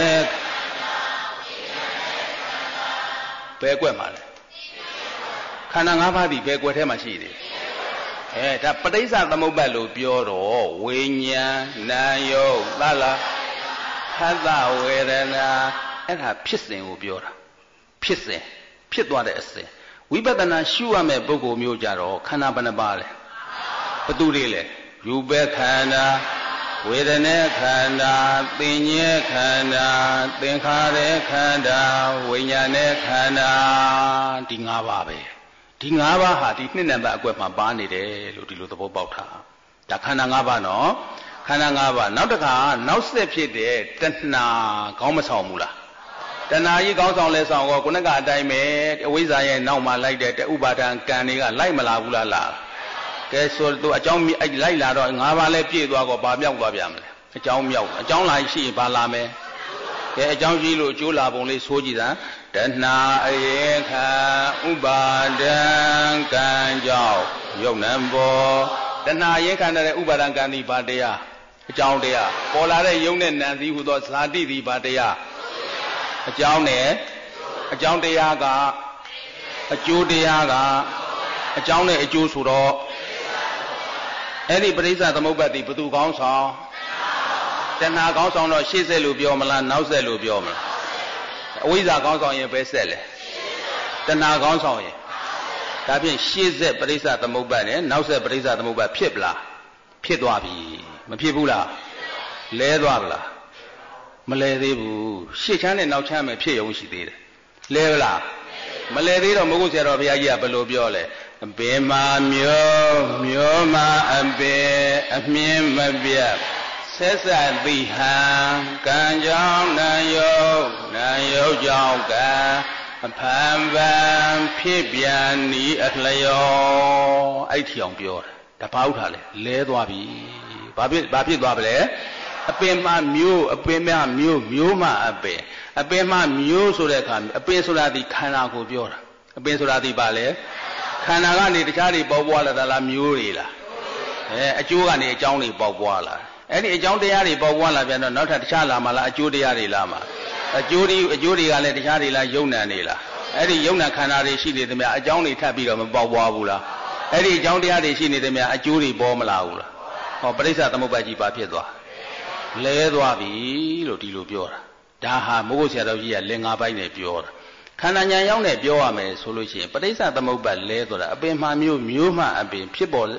ဘယ်ကွက်မှာလဲခန္ဓာ၅ပါးဒီဘယ်ကွက်ထဲမှာရှိသေးအဲဒါပဋိစ္စသမုပ္ပါလို့ပြောတော့ဝိညာဉ်နာယုတ်သလားဟသဝေဒနာအဲ့ဒါဖြစ်စဉ်ကိုပြောတာဖြစ်စဉ်ဖြစ်သွားတဲ့အစဉ်ဝိပဿနာရှုရမယ့်ပုဂ္ဂိုလ်မျိုးကြတော့ခန္ဓာဘယ်နှပါလဲဘသူတွေလဲယူပဲခန္ဓာဝေဒနေခန္ဓာသင်ညေခန္ဓာသင်္ခါရခန္ဓာဝိညာဉ်နဲ့ခန္ဓာဒီ၅ပါးပဲဒီ၅ပါးဟာဒီနှစ်နံပါတ်အကွက်မှာပါနေတယ်လို့ဒီလိုသဘောပေါက်တာဒါခန္ဓာ၅ပါးနော်ခန္ဓာ၅ပါးနောက်တစ်ခါနောက်ဆက်ဖြစ်တဲ့တဏှာခေါင်းမဆောင်ဘူးလားတဏှာကြီးခေါင်းဆောင်လဲဆောင်တော့ခုနကအတိုင်းပဲအဝိဇ္ဇာရဲ့နောက်မှာလိုက်တဲ့ဥပါဒံကံတွေကလိုက်မလာဘူးလားလားကဲဆိုတော့အကြောင်းအဲ့လိုက်လာတော့ငါးပါးလဲပြည့်သွားတော့ဘာမြောက်သွားပြန်မလဲအကြောင်းမြောက်အကြောင်းလာရှိရင်ဘာလာမယ်ကဲအကြောင်းကြီးလို့အကျိုးလာပုံလေးဆိုကြည့်တာတဏှာအယေခာဥပါဒံကံကြောင့်ယုံနံဘောတဏှာအယေခာတဲ့ဥပါဒံကံဒီဘာတရားအကြောင်းတရားပေါ်လာတဲ့ယုံနဲ့နံစည်းဟူသောဇာတိဒီဘာတရားအကြောင်းနဲ့အကြောင်းတရားကအကျိုးတရားကအကြောင်းနဲ့အကျိုးဆိုတော့အဲ့ဒီပရိစ္ဆသမုပ္ပါတိဘသူကောင်းဆောင်တဏှာကောင်းဆောင်တော့ရှေ့ဆက်လို့ပြောမလားနောက်ဆက်လို့ပြောမလားအဝိဇ္ဇာကောင်းဆောင်ရင်ပဲဆက်လဲတဏှာကောင်းဆောင်ရင်ဒါဖြင့်ရှေ့ဆက်ပရိစ္ဆသမုပ္ပါနဲ့နောက်ဆက်ပရိစ္ဆသမုပ္ပါဖြစ်ပလားဖြစ်သွားပြီမဖြစ်ဘူးလားလဲသွားပလားမလဲသေးဘူးရှေ့ချမ်းနဲ့နောက်ချမ်းပဲဖြစ်ရုံရှိသေးတယ်လဲပလားမလဲသေးတော့မဟုတ်ဆရာတော်ဘုရားကြီးကဘယ်လိုပြောလဲဘေမာမျိုးမျိုးမအပေအမြင်မပြတ်ဆက်ဆက်သိဟံကံကြောင့်နာယုတ်နာယုတ်ကြောင့်ကံအဖန်ပန်ဖြစ်ပြန်ဤအလျောအဲ့ထီအောင်ပြောတာဒါဘာဥထားလဲလဲသွားပြီဘာဖြစ်ဘာဖြစ်သွားပါလဲအပင်မှမျိုးအပင်မှမျိုးမျိုးမှအပင်အပင်မှမျိုးဆိုတဲ့အခါအပင်ဆိုတာဒီခန္ဓာကိုပြောတာအပင်ဆိုတာဒီပါလေခန္ဓာကနေတခြားတွေပေါက်ပွားလာတာလားမျိုးတွေလားအဲအကျိုးကနေအကြောင်းတွေပေါက်ပွားလာအဲ့ဒီအကြောင်းတရားတွေပေါက်ပွားလာပြန်တော့နောက်ထပ်တခြားလာမှလားအကျိုးတရားတွေလာမှအကျိုးတွေအကျိုးတွေကလည်းတခြားတွေလားယုံနံနေလားအဲ့ဒီယုံနံခန္ဓာတွေရှိနေသမျှအကြောင်းတွေထပ်ပြီးတော့မပေါက်ပွားဘူးလားအဲ့ဒီအကြောင်းတရားတွေရှိနေသမျှအကျိုးတွေပေါ်မလာဘူးလားဟောပရိစ္ဆသမုပ္ပါကြီးပါဖြစ်သွားလဲသွားပြီလို့ဒီလိုပြောတာဒါဟာမိုးဆရာတော်ကြီးကလင်္ကာပိုင်းနဲ့ပြောတာခန္ဓာဉာဏ်ရောက်နဲ့ပြောရမယ်ဆိုလို့ရှိရင်ပဋိစ္စသမုပ္ပါလဲဆိုတာအပင်မှမျိုးမျိုးမှအပင်ဖြစ်ပေါ်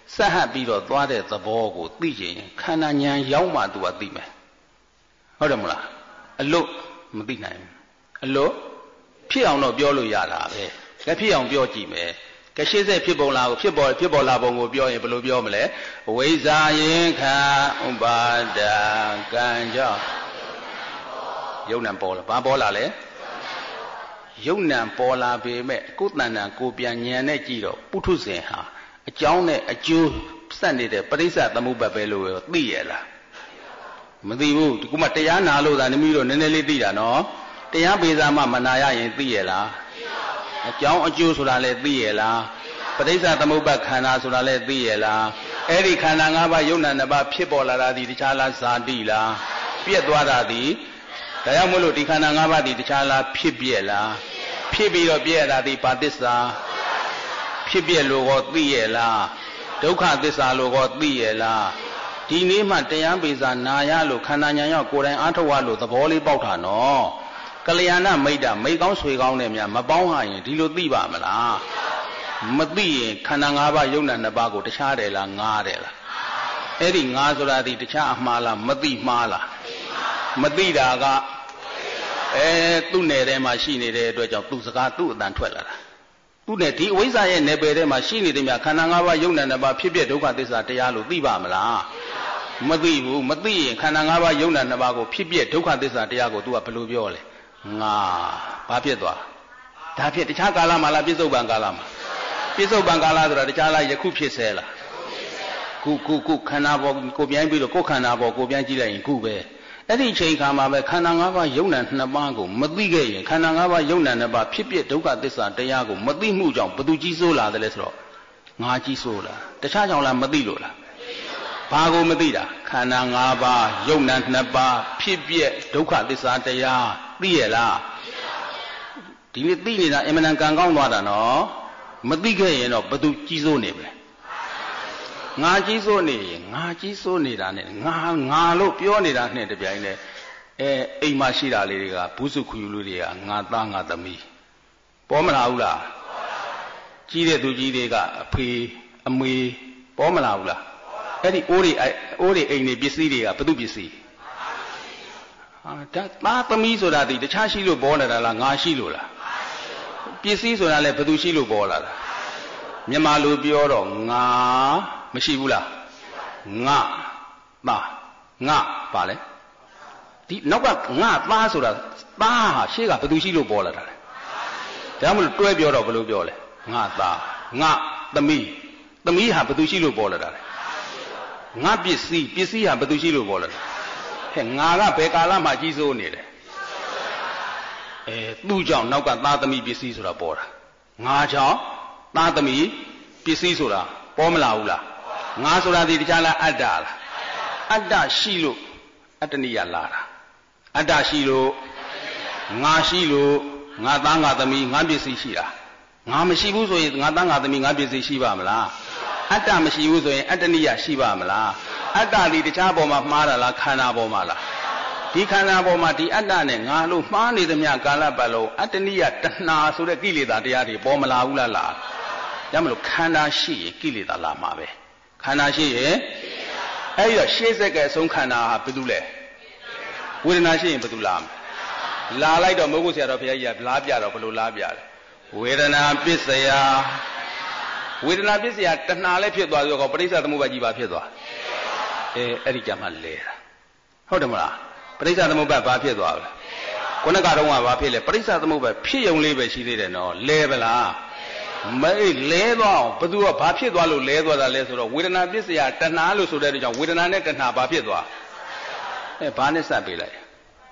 sát hạt bị rồi toa để tập bò của tí gì khả năng nhang giáo mà tụi tí màyဟုတ်တယ်မလားအလို့မသိနိုင်ဘူးအလို့ဖြစ်အောင်တော့ပြောလို့ရတာပဲကဲဖြစ်အောင်ပြောကြည့်မယ်ကဲရှေ့ဆက်ဖြစ်ပုံလားကိုဖြစ်ပေါ်ဖြစ်ပေါ်လာပုံကိုပြောရင်ဘယ်လိုပြောမလဲဝိဇာယင်ခာဥပါဒာကံကြောင့်ယုံနံပေါ်လာဘာပေါ်လာလဲယုံနံပေါ်လာပေမဲ့ကိုယ်တဏ္ဍာကိုပြန်ဉာဏ်နဲ့ကြည့်တော့ပုထုဇဉ်ဟာအကြောင်းနဲ့အကျိုးစက်နေတဲ့ပရိစ္ဆသမုပ္ပါပဲလို့သိရလားမသိဘူးဒီကမှတရားနာလို့သာနမီးတို့နည်းနည်းလေးသိတာနော်တရားပေစာမှမနာရရင်သိရလားအကြောင်းအကျိုးဆိုတာလည်းသိရလားပရိစ္ဆသမုပ္ပါခန္ဓာဆိုတာလည်းသိရလားအဲ့ဒီခန္ဓာ၅ပါးယုံနာနှစ်ပါးဖြစ်ပေါ်လာတာဒီတခြားလားဇာတိလားပြည့်သွားတာဒီဒါကြောင့်မို့လို့ဒီခန္ဓာ၅ပါးဒီတခြားလားဖြစ်ပြက်လားဖြစ်ပြီးတော့ပြည့်ရတာဒီပါသစ္စာဖြစ်ပြက်လို့ကောသိရလားဒုက္ခသစ္စာလို့ကောသိရလားဒီနေ့မှတရားပေစာနာရလို့ခန္ဓာဉာဏ်ရောက်ကိုယ်တိုင်အားထုတ်ရလို့သဘောလေးပေါက်တာနော်ကလျာဏမိတ်တာမိတ်ကောင်းဆွေကောင်းနဲ့များမပေါင်းရရင်ဒီလိုသိပါမလားမသိရင်ခန္ဓာ၅ပါးယုံနာနှစ်ပါးကိုတခြားတယ်လားငါးတယ်လားအဲ့ဒီငါးဆိုတာဒီတခြားအမှားလားမသိမှားလားမသိတာကအဲသူ့နယ်ထဲမှာရှိနေတဲ့အတွက်ကြောင့်သူ့စကားသူ့အတန်ထွက်လာတာသူ့နယ်ဒီအဝိဇ္ဇာရဲ့နယ်ပယ်ထဲမှာရှိနေတဲ့မြတ်ခန္ဓာ၅ပါးယုံနာနှစ်ပါးဖြစ်ဖြစ်ဒုက္ခသစ္စာတရားလို့သိပါမလားမသိဘူးမသိရင်ခန္ဓာ၅ပါးယုံနာနှစ်ပါးကိုဖြစ်ဖြစ်ဒုက္ခသစ္စာတရားကို तू ကဘယ်လိုပြောလဲငါဘာဖြစ်သွားဒါဖြစ်တခြားကာလမှာလားပြစ္ဆုတ်ပံကာလမှာပြစ္ဆုတ်ပံကာလဆိုတာတခြားလားယခုဖြစ်ဆဲလားခုခုခုခန္ဓာပေါ်ကိုပြိုင်းပြီးတော့ကိုယ်ခန္ဓာပေါ်ကိုပြိုင်းကြည့်လိုက်ရင်ခုပဲအဲ့ဒီချိန်ခါမှာပဲခန္ဓာ၅ပါးယုံနာနှစ်ပါးကိုမသိခဲ့ရင်ခန္ဓာ၅ပါးယုံနာနှစ်ပါးဖြစ်ဖြစ်ဒုက္ခသစ္စာတရားကိုမသိမှုကြောင့်ဘသူကြီးစိုးလာတယ်လဲဆိုတော့ငါကြီးစိုးလာတခြားကြောင့်လားမသိလို့လားဘာကိုမသိတာခန္ဓာ၅ပါးယုံနာနှစ်ပါးဖြစ်ဖြစ်ဒုက္ခသစ္စာတရားသိရလားဒီနေ့သိနေတာအမှန်တန်ကံကောင်းသွားတာနော်မသိခဲ့ရင်တော့ဘသူကြီးစိုးနေမလဲငါကြီးစိုးနေရင်ငါကြီးစိုးနေတာနဲ့ငါငါလို့ပြောနေတာနဲ့တပြိုင်တည်းအဲအိမ်မှာရှိတာလေးတွေကဘူးစုခွေလူတွေကငါသားငါသမီးပေါ်မလာဘူးလားကြီးတဲ့သူကြီးတွေကအဖေအမေပေါ်မလာဘူးလားအဲ့ဒီအိုးတွေအိုးတွေအိမ်တွေပစ္စည်းတွေကဘသူပစ္စည်းဟာဒါသားသမီးဆိုတာဒီတခြားရှိလို့ပေါ်နေတာလားငါရှိလို့လားပစ္စည်းဆိုတာလည်းဘသူရှိလို့ပေါ်လာတာမြန်မာလူပြောတော့ငါမရှိဘူးလားငါသားငါပါလေဒီနောက်ကငါသားဆိုတာသားဟာရှေ့ကဘသူရှိလို့ပေါ်လာတာလဲဒါမှမဟုတ်တွဲပြောတော့ဘယ်လိုပြောလဲငါသားငါသမီးသမီးဟာဘသူရှိလို့ပေါ်လာတာလဲငါပစ္စည်းပစ္စည်းဟာဘသူရှိလို့ပေါ်လာတာဟဲ့ငါကဘယ်ကာလမှကြီးစိုးနေလဲအဲသူ့ကြောင့်နောက်ကသားသမီးပစ္စည်းဆိုတာပေါ်တာငါကြောင့်သားသမီးပစ္စည်းဆိုတာပေါ်မလာဘူးလားငါဆိုတာဒီတခြားလားအတ္တလားအတ္တရှိလို့အတ္တနိယလာတာအတ္တရှိလို့ငါရှိလို့ငါသားငါသမီးငါပစ္စည်းရှိတာငါမရှိဘူးဆိုရင်ငါသားငါသမီးငါပစ္စည်းရှိပါမလားအတ္တမရှိဘူးဆိုရင်အတ္တနိယရှိပါမလားအတ္တဒီတခြားပေါ်မှာမှားတာလားခန္ဓာပေါ်မှာလားဒီခန္ဓာပေါ်မှာဒီအတ္တနဲ့ငါလို့မှားနေသမျှကာလပတ်လုံးအတ္တနိယတဏှာဆိုတဲ့ကိလေသာတရားတွေပေါ်မလာဘူးလားလားဒါမလို့ခန္ဓာရှိရင်ကိလေသာလာမှာပဲခန္ဓာရှိရင်အဲ့ရရှေ့ဆက်ကအဆုံးခန္ဓာဟာဘယ်သူလဲဝေဒနာရှိရင်ဘယ်သူလာမလဲလာလိုက်တော့မဟုတ်ဘူးဆရာတော်ဘုရားကြီးကလားပြတော့ဘယ်လိုလားပြလဲဝေဒနာပစ္စယဝေဒနာပစ္စယတဏှာလည်းဖြစ်သွားဆိုတော့ပရိစ္ဆသမုပ္ပါကြီးပါဖြစ်သွားအဲအဲ့ဒီကြမှာလဲတာဟုတ်တယ်မလားပရိစ္ဆသမုပ္ပါဘာဖြစ်သွားလဲခုနကတော့ကဘာဖြစ်လဲပရိစ္ဆသမုပ္ပါဖြစ်ုံလေးပဲရှိသေးတယ်နော်လဲပလားမဲလဲသွားဘသူကဘာဖြစ်သွားလို့လဲသွားတာလဲဆိုတော့ဝေဒနာပစ္စယတဏှာလို့ဆိုတဲ့ကြောင့်ဝေဒနာနဲ့တဏှာဘာဖြစ်သွားအဲဘာနဲ့စပ်ပေးလိုက်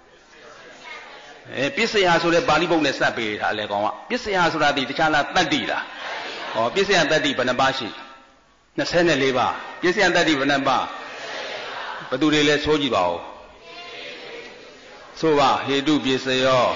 အဲပစ္စယဆိုတဲ့ပါဠိပုဒ်နဲ့စပ်ပေးထားလဲကောင်ကပစ္စယဆိုတာဒီတခြားလားတတ္တိလားဟောပစ္စယတတ္တိဘယ်နှပါးရှိ၂၄ပါးပစ္စယတတ္တိဘယ်နှပါးဘသူတွေလဲဆိုကြည့်ပါဦးဆိုပါဟေတုပစ္စယော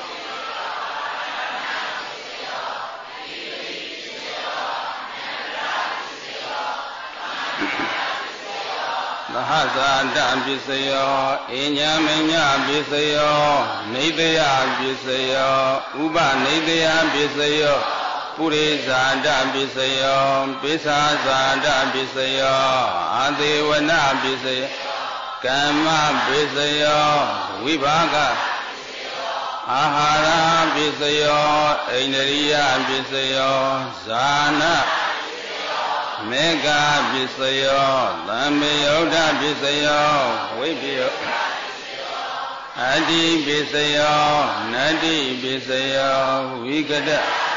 သဟဇာတပစ္စယောအညမညပစ္စယောနေတယပစ္စယောဥပနေတယပစ္စယောပုရိသန္တပစ္စယောပိစ္ဆာဇာန္တပစ္စယောအသေဝနပစ္စယောကမ္မပစ္စယောဝိဘာကအာဟာရပစ္စယောဣန္ဒရိယပစ္စယောဇာနာမေဃပစ္စယောသံမေယုဒ္ဓပစ္စယောဝိပယောအတ္တိပစ္စယောနတ္တိပစ္စယောဝိကတ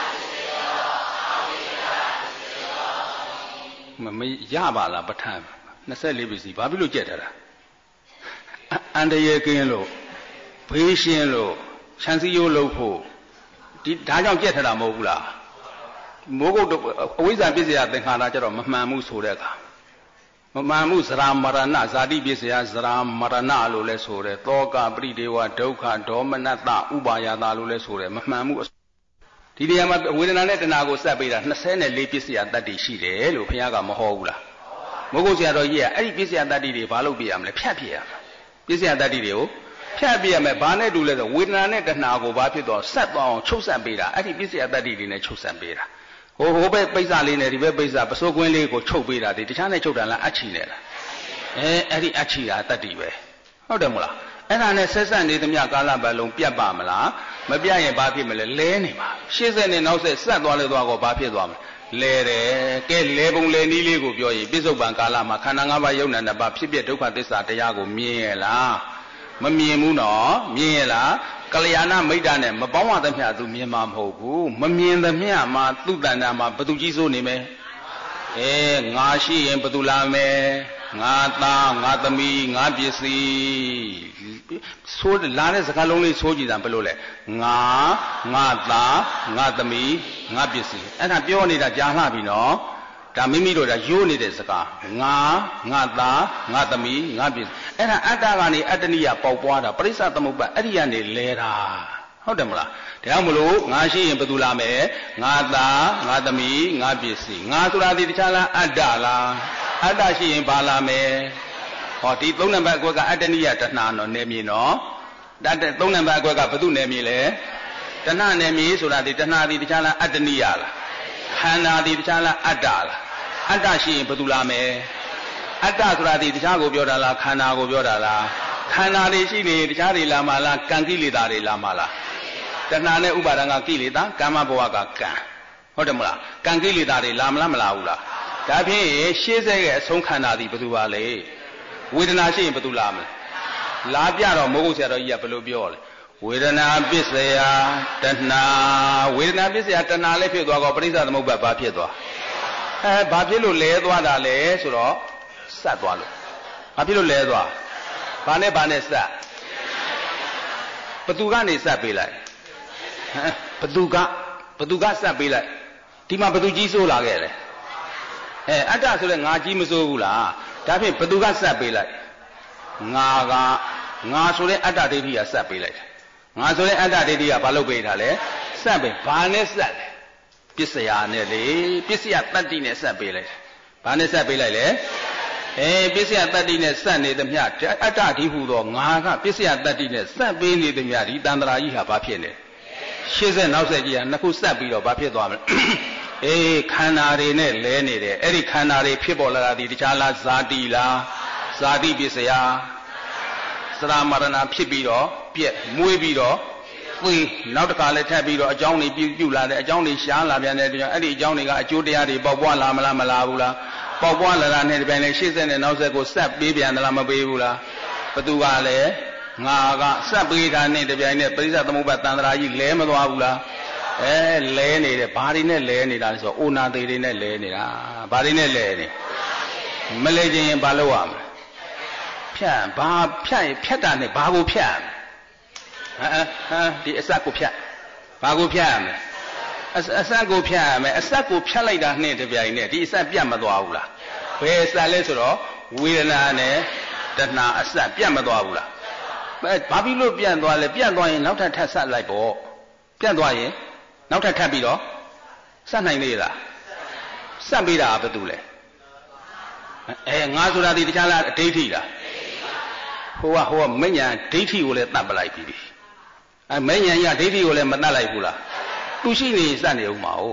မမရပါလားပဋ္ဌာန်းနှစ်ဆယ့်လေးပစ္စည်းဘာဖြစ်လို့ကြက်ထားတာအန္တရာယ်ကင်းလို့ဘေးရှင်းလို့ချမ်းစည်းရိုးလုပ်ဖို့ဒီဒါကြောင့်ကြက်ထားတာမဟုတ်ဘူးလားမိုးကုတ်အဝိဇ္ဇာပစ္စယသင်္ခါရကြတော့မမှန်မှုဆိုတဲ့အခါမမှန်မှုဇရာမရဏဇာတိပစ္စယဇရာမရဏလို့လဲဆိုတယ်တောကပရိဒေဝဒုက္ခဒေါမနတဥပါယတာလို့လဲဆိုတယ်မမှန်မှုဒီနေရာမှာဝေဒနာနဲ့တဏှာကိုစပ်ပေးတာနှစ်ဆယ်နဲ့လေးပစ္စယတတ္တိရှိတယ်လို့ဘုရားကမဟောဘူးလားမိုးကုတ်ဆရာတော်ကြီးကအဲ့ဒီပစ္စယတတ္တိတွေဘာလို့ပြရမလဲဖြတ်ပြရမှာပစ္စယတတ္တိတွေကိုဖြတ်ပြရမယ်ဘာနဲ့တူလဲဆိုဝေဒနာနဲ့တဏှာကိုဘာဖြစ်တော့ဆက်သွားအောင်ချုပ်ဆက်ပေးတာအဲ့ဒီပစ္စယတတ္တိတွေနဲ့ချုပ်ဆက်ပေးတာဟိုဟိုဘက်ပိဿလေးနဲ့ဒီဘက်ပိဿပစိုးကွင်းလေးကိုချုပ်ပေးတာဒီတခြားနဲ့ချုပ်တာလားအချီနဲ့လားအဲအဲ့ဒီအချီတာတတ္တိပဲဟုတ်တယ်မို့လားအဲ့ဒါနဲ့ဆက်ဆက်နေသမျှကာလပတ်လုံးပြတ်ပါမလားမပြတ်ရင်ဘာဖြစ်မလဲလဲနေပါရှေ့ဆက်နဲ့နောက်ဆက်ဆက်သွားလဲသွားတော့ဘာဖြစ်သွားမလဲလဲတယ်ကဲလဲပုံလဲနီးလေးကိုပြောရင်ပြစ္ဆုတ်ပံကာလမှာခန္ဓာ၅ပါးယုံနာနှစ်ပါးဖြစ်ပြဒုက္ခသစ္စာတရားကိုမြင်ရလားမမြင်ဘူးနော်မြင်ရလားကလျာဏမိတ်တာနဲ့မပေါင်းရသမျှသူမြင်မှာမဟုတ်ဘူးမမြင်သမျှမှာသူ့တဏ္ဍာမှာဘသူကြီးစိုးနေမယ်အဲငါရှိရင်ဘသူလာမယ်ငါသားငါသမီးငါပစ္စည်းဆိုးလာတဲ့စကားလုံးလေးဆိုးကြည့်တာဘယ်လိုလဲငါငါသားငါသမီးငါပစ္စည်းအဲ့ဒါပြောနေတာကြားလှပြီနော်ဒါမိမိတို့ဒါရိုးနေတဲ့စကားငါငါသားငါသမီးငါပစ္စည်းအဲ့ဒါအတ္တကနေအတ္တနိယပေါက်ပွားတာပရိစ္ဆသမုပ္ပါအဲ့ဒီကနေလဲတာဟုတ်တယ်မလားဒါကြောင့်မလို့ငါရှိရင်ဘယ်သူလာမယ်ငါသားငါသမီးငါပစ္စည်းငါဆိုတာဒီတခြားလားအတ္တလားအတ္တရှိရင်ဘာလာမယ်ဟောဒီသုံးနံပါတ်အကွက်ကအတ္တနိယတဏှာနော်နေမြေနော်တတ်တဲ့သုံးနံပါတ်အကွက်ကဘယ်သူနေမြေလဲတဏှာနေမြေဆိုတာဒီတဏှာဒီတခြားလားအတ္တနိယလားခန္ဓာဒီတခြားလားအတ္တလားအတ္တရှိရင်ဘယ်သူလာမယ်အတ္တဆိုတာဒီတခြားကိုပြောတာလားခန္ဓာကိုပြောတာလားခန္ဓာတွေရှိနေတခြားတွေလာမလားကံကိလေသာတွေလာမလားတဏှာနဲ့ဥပါဒံကကိလေသာကာမဘဝကကံဟုတ်တယ်မလားကံကိလေသာတွေလာမလားမလာဘူးလားဒါဖြင့်ရှေးစဲရဲ့အဆုံးခန္ဓာသည်ဘယ်သူပါလဲဝေဒနာရှိရင်ဘယ်သူလာမလဲလာပြတော့မိုးကုတ်ဆရာတော်ကြီးကဘယ်လိုပြောလဲဝေဒနာပစ္စယတဏှာဝေဒနာပစ္စယတဏှာလည်းဖြစ်သွားကောပရိစ္ဆသမုပ္ပါဘာဖြစ်သွားအဲဘာဖြစ်လို့လဲသွားတာလဲဆိုတော့စက်သွားလို့ဘာဖြစ်လို့လဲသွားဘာနဲ့ဘာနဲ့စက်ဘသူကနေစက်ပေးလိုက်ဟမ်ဘသူကဘသူကစက်ပေးလိုက်ဒီမှာဘသူကြီးစိုးလာခဲ့လဲအဲအတ္တဆိုတဲ့ငါကြီးမစိုးဘူးလားဒါဖြင့်ဘသူကစက်ပေးလိုက်ငါကငါဆိုတဲ့အတ္တဒိဋ္ဌိကစက်ပေးလိုက်တယ်ငါဆိုတဲ့အတ္တဒိဋ္ဌိကဘာလုပ်ပေးတာလဲစက်ပေးဘာနဲ့စက်လဲပစ္စယနဲ့လေပစ္စယတတ္တိနဲ့စက်ပေးလိုက်တယ်ဘာနဲ့စက်ပေးလိုက်လဲအဲပစ္စယတတ္တိနဲ့စက်နေသမျှအတ္တဒီဟုသောငါကပစ္စယတတ္တိနဲ့စက်ပေးနေသမျှဒီတန္တရာကြီးဟာဘာဖြစ်နေရှေ့ဆက်နောက်ဆက်ကြီးကနှစ်ခုစက်ပြီးတော့ဘာဖြစ်သွားမလဲအေးခန္ဓာတွေနဲ့လဲနေတယ်အဲ့ဒီခန္ဓာတွေဖြစ်ပေါ်လာတာဒီတခြားလားဇာတိလားဇာတိပစ္စယသရမရဏဖြစ်ပြီးတော့ပြက်မွေးပြီးတော့သိနောက်တစ်ခါလည်းထပ်ပြီးတော့အကြောင်းတွေပြုပြုလာတယ်အကြောင်းတွေရှားလာပြန်တယ်အဲ့ဒီအကြောင်းတွေကအကျိုးတရားတွေပေါက်ပွားလာမလားမလာဘူးလားပေါက်ပွားလာတာနဲ့ဒီပိုင်းလေရှေ့ဆက်နဲ့နောက်ဆက်ကိုဆက်ပေးပြန်သလားမပေးဘူးလားဘသူကလည်းငါကဆက်ပေးတာနဲ့ဒီပိုင်းနဲ့ပရိစ္ဆသမုပ္ပါတန်ត្រာကြီးလဲမသွားဘူးလားအဲလဲနေတယ်ဘာတွေနဲ့လဲနေတာလဲဆိုတော့အိုနာသေးတွေနဲ့လဲနေတာဘာတွေနဲ့လဲနေမလဲခြင်းရင်ဘာလုပ်ရမလဲဖြတ်ဘာဖြတ်ရင်ဖြတ်တာနဲ့ဘာကိုဖြတ်ဟမ်ဟမ်ဒီအစက်ကိုဖြတ်ဘာကိုဖြတ်ရမလဲအစက်ကိုဖြတ်ရမယ်အစက်ကိုဖြတ်လိုက်တာနဲ့တပြိုင်နဲ့ဒီအစက်ပြတ်မသွားဘူးလားဘယ်အစက်လဲဆိုတော့ဝေဒနာနဲ့တဏှာအစက်ပြတ်မသွားဘူးလားဘာဖြစ်လို့ပြတ်သွားလဲပြတ်သွားရင်နောက်ထပ်ထပ်ဆက်လိုက်ပေါ့ပြတ်သွားရင်နောက်ထပ်ထပ်ပြီးတော့ဆက်နိုင်သေးလားဆက်ပြီးတာဘာတူလဲအဲငါဆိုတာဒီတခြားလားအဋ္ဌိလားဟိုကဟိုကမဉ္ဇဉ်ဒိဋ္ဌိကိုလည်းတတ်ပလိုက်ပြီအဲမဉ္ဇဉ်ရဒိဋ္ဌိကိုလည်းမတတ်လိုက်ဘူးလားသူရှိနေစက်နေဦးမှာ哦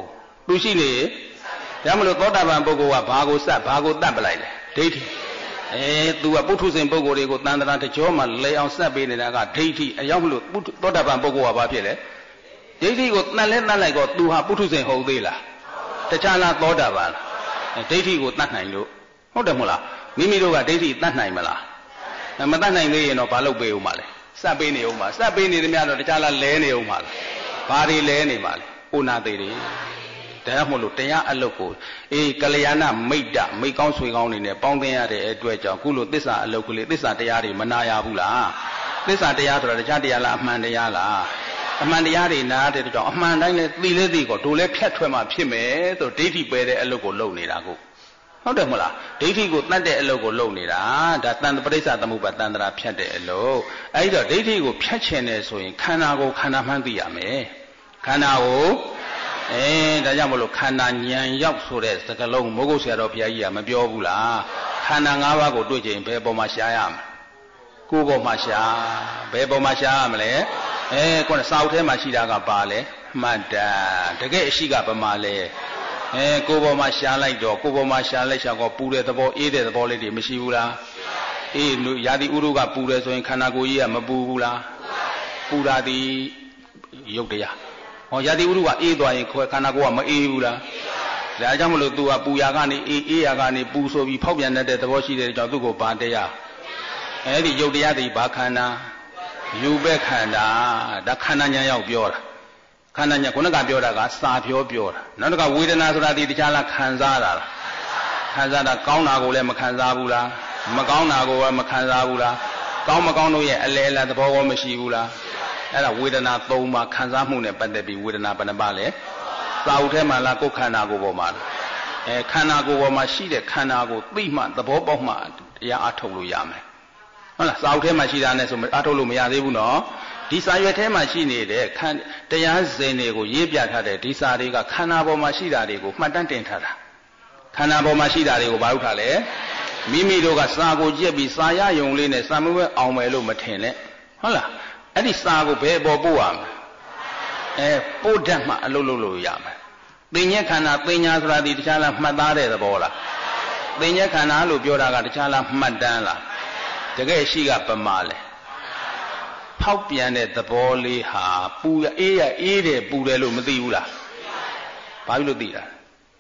သူရှိနေဒါမလို့သောတာပန်ပုဂ္ဂိုလ်ကဘာကိုစပ်ဘာကိုတတ်ပလိုက်လဲဒိဋ္ဌိအဲသူကပုထုဇဉ်ပုဂ္ဂိုလ်တွေကိုတန်တရာတကြောမှလဲအောင်စပ်ပေးနေတာကဒိဋ္ဌိအရောက်မလို့သောတာပန်ပုဂ္ဂိုလ်ကဘာဖြစ်လဲဒိဋ္ဌိကိုတတ်လဲတတ်လိုက်တော့သူဟာပုထုဇဉ်ဟုတ်သေးလားတခြားလားသောတာပန်လားဒိဋ္ဌိကိုတတ်နိုင်လို့ဟုတ်တယ်မဟုတ်လားမိမိတို့ကဒိဋ္ဌိတတ်နိုင်မလားမတတ်နိုင်သေးရင်တော့ဘာလုပ်ပေးဦးမှာလဲစပ်ပေးနေဦးမှာစပ်ပေးနေသမျှတော့တခြားလားလဲနေဦးမှာလားဘာတွေလဲနေမှာလဲဥနာသေးတွေဒါကြောင့်မို့လို့တရားအလုပ်ကိုအေးကလျာဏမိတ်တမိတ်ကောင်းဆွေကောင်းနေနဲ့ပေါင်းသင်းရတဲ့အတွက်ကြောင့်ခုလိုသစ္စာအလုပ်ကလေးသစ္စာတရားတွေမနာရဘူးလားသစ္စာတရားဆိုတာတခြားတရားလားအမှန်တရားလားအမှန်တရားတွေနားတဲ့ကြောင့်အမှန်တိုင်းလဲသိလဲသိကိုတို့လဲဖြတ်ထွက်မှဖြစ်မယ်ဆိုဒိဋ္ဌိပဲတဲ့အလုပ်ကိုလုပ်နေတာကိုဟုတ်တယ်မဟုတ်လားဒိဋ္ဌိကိုတတ်တဲ့အလုပ်ကိုလုပ်နေတာဒါတန်ပရိစ္ဆသမုပ္ပါတန်တရာဖြတ်တဲ့အလုပ်အဲဒီတော့ဒိဋ္ဌိကိုဖြတ်ချင်တယ်ဆိုရင်ခန္ဓာကိုခန္ဓာမှန်းသိရမယ်ခန္ဓာကိုအဲဒါကြောင့်မလို့ခန္ဓာဉာဏ်ရောက်ဆိုတဲ့စကားလုံးမိုးကုတ်ဆရာတော်ဘုရားကြီးကမပြောဘူးလားခန္ဓာ၅ပါးကိုတွေ့ကြရင်ဘယ်ပေါ်မှာရှားရမလဲကိုယ်ပေါ်မှာရှားဘယ်ပေါ်မှာရှားရမလဲအဲကိုယ်စာအုပ်ထဲမှာရှိတာကပါလဲမှတ်တာတကယ်အရှိကဗမာလဲအဲကိုယ်ပေါ်မှာရှားလိုက်တော့ကိုယ်ပေါ်မှာရှားလိုက်ရှားတော့ပူတဲ့သဘောအေးတဲ့သဘောလေးတွေမရှိဘူးလားအေးရာသီဥတုကပူတယ်ဆိုရင်ခန္ဓာကိုယ်ကြီးကမပူဘူးလားပူတာဒီရုပ်တရားဟောရာသီဥတုကအေးသွားရင်ခန္ဓာကိုယ်ကမအေးဘူးလားဒါကြောင့်မလို့သူကပူရာကနေအေးအေးရာကနေပူဆိုပြီးဖောက်ပြန်တဲ့သဘောရှိတဲ့ကြောင့်သူ့ကိုဘာတရားအဲ့ဒီရုပ်တရားတွေဘာခန္ဓာယူပဲခန္ဓာဒါခန္ဓာညာရောက်ပြောတာခန္ဓာညာခုနကပြောတာကစာပြောပြောတာနောက်တစ်ခါဝေဒနာဆိုတာဒီတခြားလားခံစားတာလားခံစားတာကောင်းတာကိုလည်းမခံစားဘူးလားမကောင်းတာကိုလည်းမခံစားဘူးလားကောင်းမကောင်းတို့ရဲ့အလဲအလတ်သဘောကောမရှိဘူးလားအဲ့ဒါဝေဒနာ၃ပါးခံစားမှုနဲ့ပတ်သက်ပြီးဝေဒနာဘယ်နှပါလဲစာအုပ်ထဲမှာလားကိုယ်ခန္ဓာကိုယ်ပေါ်မှာလားအဲခန္ဓာကိုယ်ပေါ်မှာရှိတဲ့ခန္ဓာကိုသိမှသဘောပေါက်မှတရားအထုတ်လို့ရမယ်ဟုတ်လားစာအုပ်ထဲမှာရှိတာနဲ့ဆိုအထုတ်လို့မရသေးဘူးနော်ဒီစာရွက်ထဲမှာရှိနေတဲ့ခန္တရားစဉ်တွေကိုရေးပြထားတဲ့ဒီစာတွေကခန္ဓာပေါ်မှာရှိတာတွေကိုမှတ်တမ်းတင်ထားတာခန္ဓာပေါ်မှာရှိတာတွေကိုဘာလို့ထားလဲမိမိတို့ကစာကိုကြည့်ပြီးစာရယုံလေးနဲ့စာမွေးအောင်မယ်လို့မထင်နဲ့ဟုတ်လားအဲ့ဒီစာကိုဘယ်ပေါ်ပို့ရမလဲအဲပို့တတ်မှအလုပ်လုပ်လို့ရမယ်သင်္ညက်ခန္ဓာသင်ညာဆိုတာဒီတခြားလားမှတ်သားတဲ့သဘောလားသင်္ညက်ခန္ဓာလို့ပြောတာကတခြားလားမှတ်တမ်းလားတကယ်ရှိကပမာလဲဖောက်ပြန်တဲ့သဘောလေးဟာပူရအေးရအေးတယ်ပူတယ်လို့မသိဘူးလားဘာဖြစ်လို့သိတာ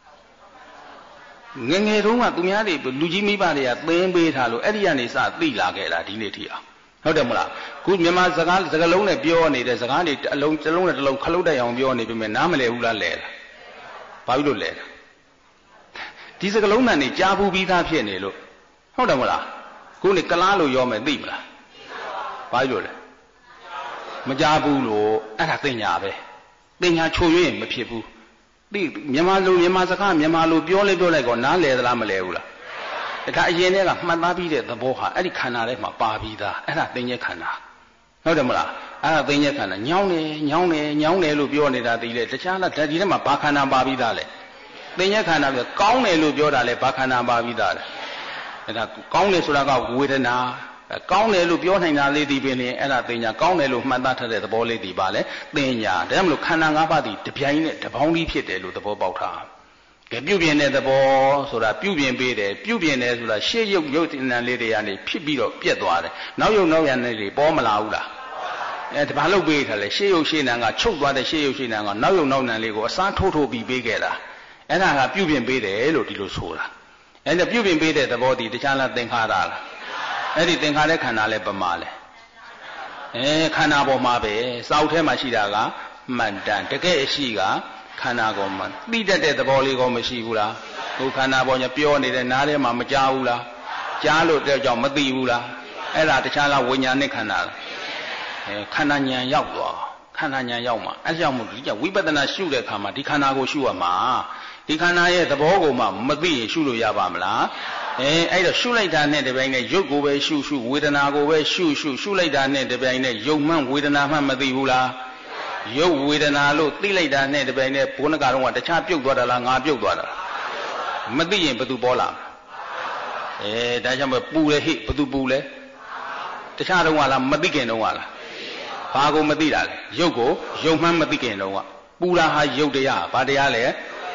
ငငယ်တုန်းကသူများတွေလူကြီးမိဘတွေကသင်ပေးထားလို့အဲ့ဒီကနေစသိလာခဲ့တာဒီနေ့ထိအောင်ဟုတ်တယ်မလားခုမြန်မာစကားစကားလုံးနဲ့ပြောနေတဲ့စကားတွေအလုံးတစ်လုံးနဲ့တစ်လုံးခလုတ်တိုက်အောင်ပြောနေပြီမဲ့နားမလဲဘူးလားလဲလားဘာဖြစ်လို့လဲဒီစကားလုံးနဲ့ကြားဘူးပြီးသားဖြစ်နေလို့ဟုတ်တယ်မလားခုနေကလားလို့ရောမယ်သိမလားဘာဖြစ်လို့လဲမကြားဘူးလို့အဲ့ဒါသိညာပဲသိညာချိုရွေးရင်မဖြစ်ဘူးသိမြန်မာလူမြန်မာစကားမြန်မာလူပြောလဲပြောလိုက်ကောနားလဲသလားမလဲဘူးလားတခါအရင်တည်းကမှတ်သားပြီးတဲ့သဘောဟာအဲ့ဒီခန္ဓာထဲမှာပါပြီးသားအဲ့ဒါသိဉ္ဇခန္ဓာဟုတ်တယ်မလားအဲ့ဒါသိဉ္ဇခန္ဓာညောင်းတယ်ညောင်းတယ်ညောင်းတယ်လို့ပြောနေတာသိလေတခြားလားဓာတ်ဒီထဲမှာဘာခန္ဓာပါပြီးသားလဲသိဉ္ဇခန္ဓာပြောကောင်းတယ်လို့ပြောတာလဲဘာခန္ဓာပါပြီးသားလဲအဲ့ဒါကောင်းတယ်ဆိုတာကဝေဒနာကောင်းတယ်လို့ပြောနိုင်တာလေးဒီပင်လေအဲ့ဒါသိဉ္ဇကောင်းတယ်လို့မှတ်သားထားတဲ့သဘောလေးဒီပါလဲသိဉ္ဇဒါကြောင့်မလို့ခန္ဓာ၅ပါးဒီတပြိုင်နဲ့တပေါင်းပြီးဖြစ်တယ်လို့သဘောပေါက်ထားကဲပြုပြင်တဲ့သဘောဆိုတာပြုပြင်ပေးတယ်ပြုပြင်တယ်ဆိုတာရှေ့ရုပ်ရုပ်တဏ္ဍလေးတွေကနေဖြစ်ပြီးတော့ပြက်သွားတယ်နောက်ရုပ်နောက်ရံတွေပေါ်မလာဘူးလားအဲဒါဘာလို့ပေးထားလဲရှေ့ရုပ်ရှေ့နံကချုပ်သွားတဲ့ရှေ့ရုပ်ရှေ့နံကနောက်ရုပ်နောက်နံလေးကိုအစားထိုးထိုးပြီးပေးခဲ့တာအဲ့ဒါကပြုပြင်ပေးတယ်လို့ဒီလိုဆိုတာအဲ့ဒါပြုပြင်ပေးတဲ့သဘောဒီတခြားလားသင်္ခါရလားအဲ့ဒီသင်္ခါရခန္ဓာလဲပမာလဲအဲခန္ဓာပေါ်မှာပဲစာအုပ်ထဲမှာရှိတာကမှန်တန်တကယ်အရှိကခန္ဓာကိုယ်မှာသိတတ်တဲ့သဘောလေးကောမရှိဘူးလားကိုခန္ဓာပေါ်ညာပြောနေတဲ့နားထဲမှာမကြားဘူးလားကြားလို့တဲ့ကြောင့်မသိဘူးလားအဲ့ဒါတခြားလားဝိညာဉ်နဲ့ခန္ဓာလားအဲခန္ဓာဉာဏ်ရောက်သွားခန္ဓာဉာဏ်ရောက်မှာအဲ့ကြောင့်မို့ဒီကဝိပဿနာရှုတဲ့အခါမှာဒီခန္ဓာကိုရှုရမှာဒီခန္ဓာရဲ့သဘောကိုမှမသိရင်ရှုလို့ရပါမလားအဲအဲ့တော့ရှုလိုက်တာနဲ့တပြိုင်နဲ့ရုပ်ကိုပဲရှုရှုဝေဒနာကိုပဲရှုရှုရှုလိုက်တာနဲ့တပြိုင်နဲ့ယုံမှန်ဝေဒနာမှမသိဘူးလားရုပ်ဝေဒနာလို့သိလိုက်တာနဲ့တပြိုင်နဲ့ဘုန်းနကတော့ကတခြားပြုတ်သွားတာလားငါပြုတ်သွားတာလားမသိရင်ဘယ်သူပေါ်လာအဲဒါကြောင့်ပဲပူလေဟိဘယ်သူပူလဲတခြားတော့ကလားမသိခင်တော့ကလားဘာကိုမသိတာလဲရုပ်ကိုရုပ်မှန်းမသိခင်တော့ကပူတာဟာရုပ်တရားဘာတရားလဲ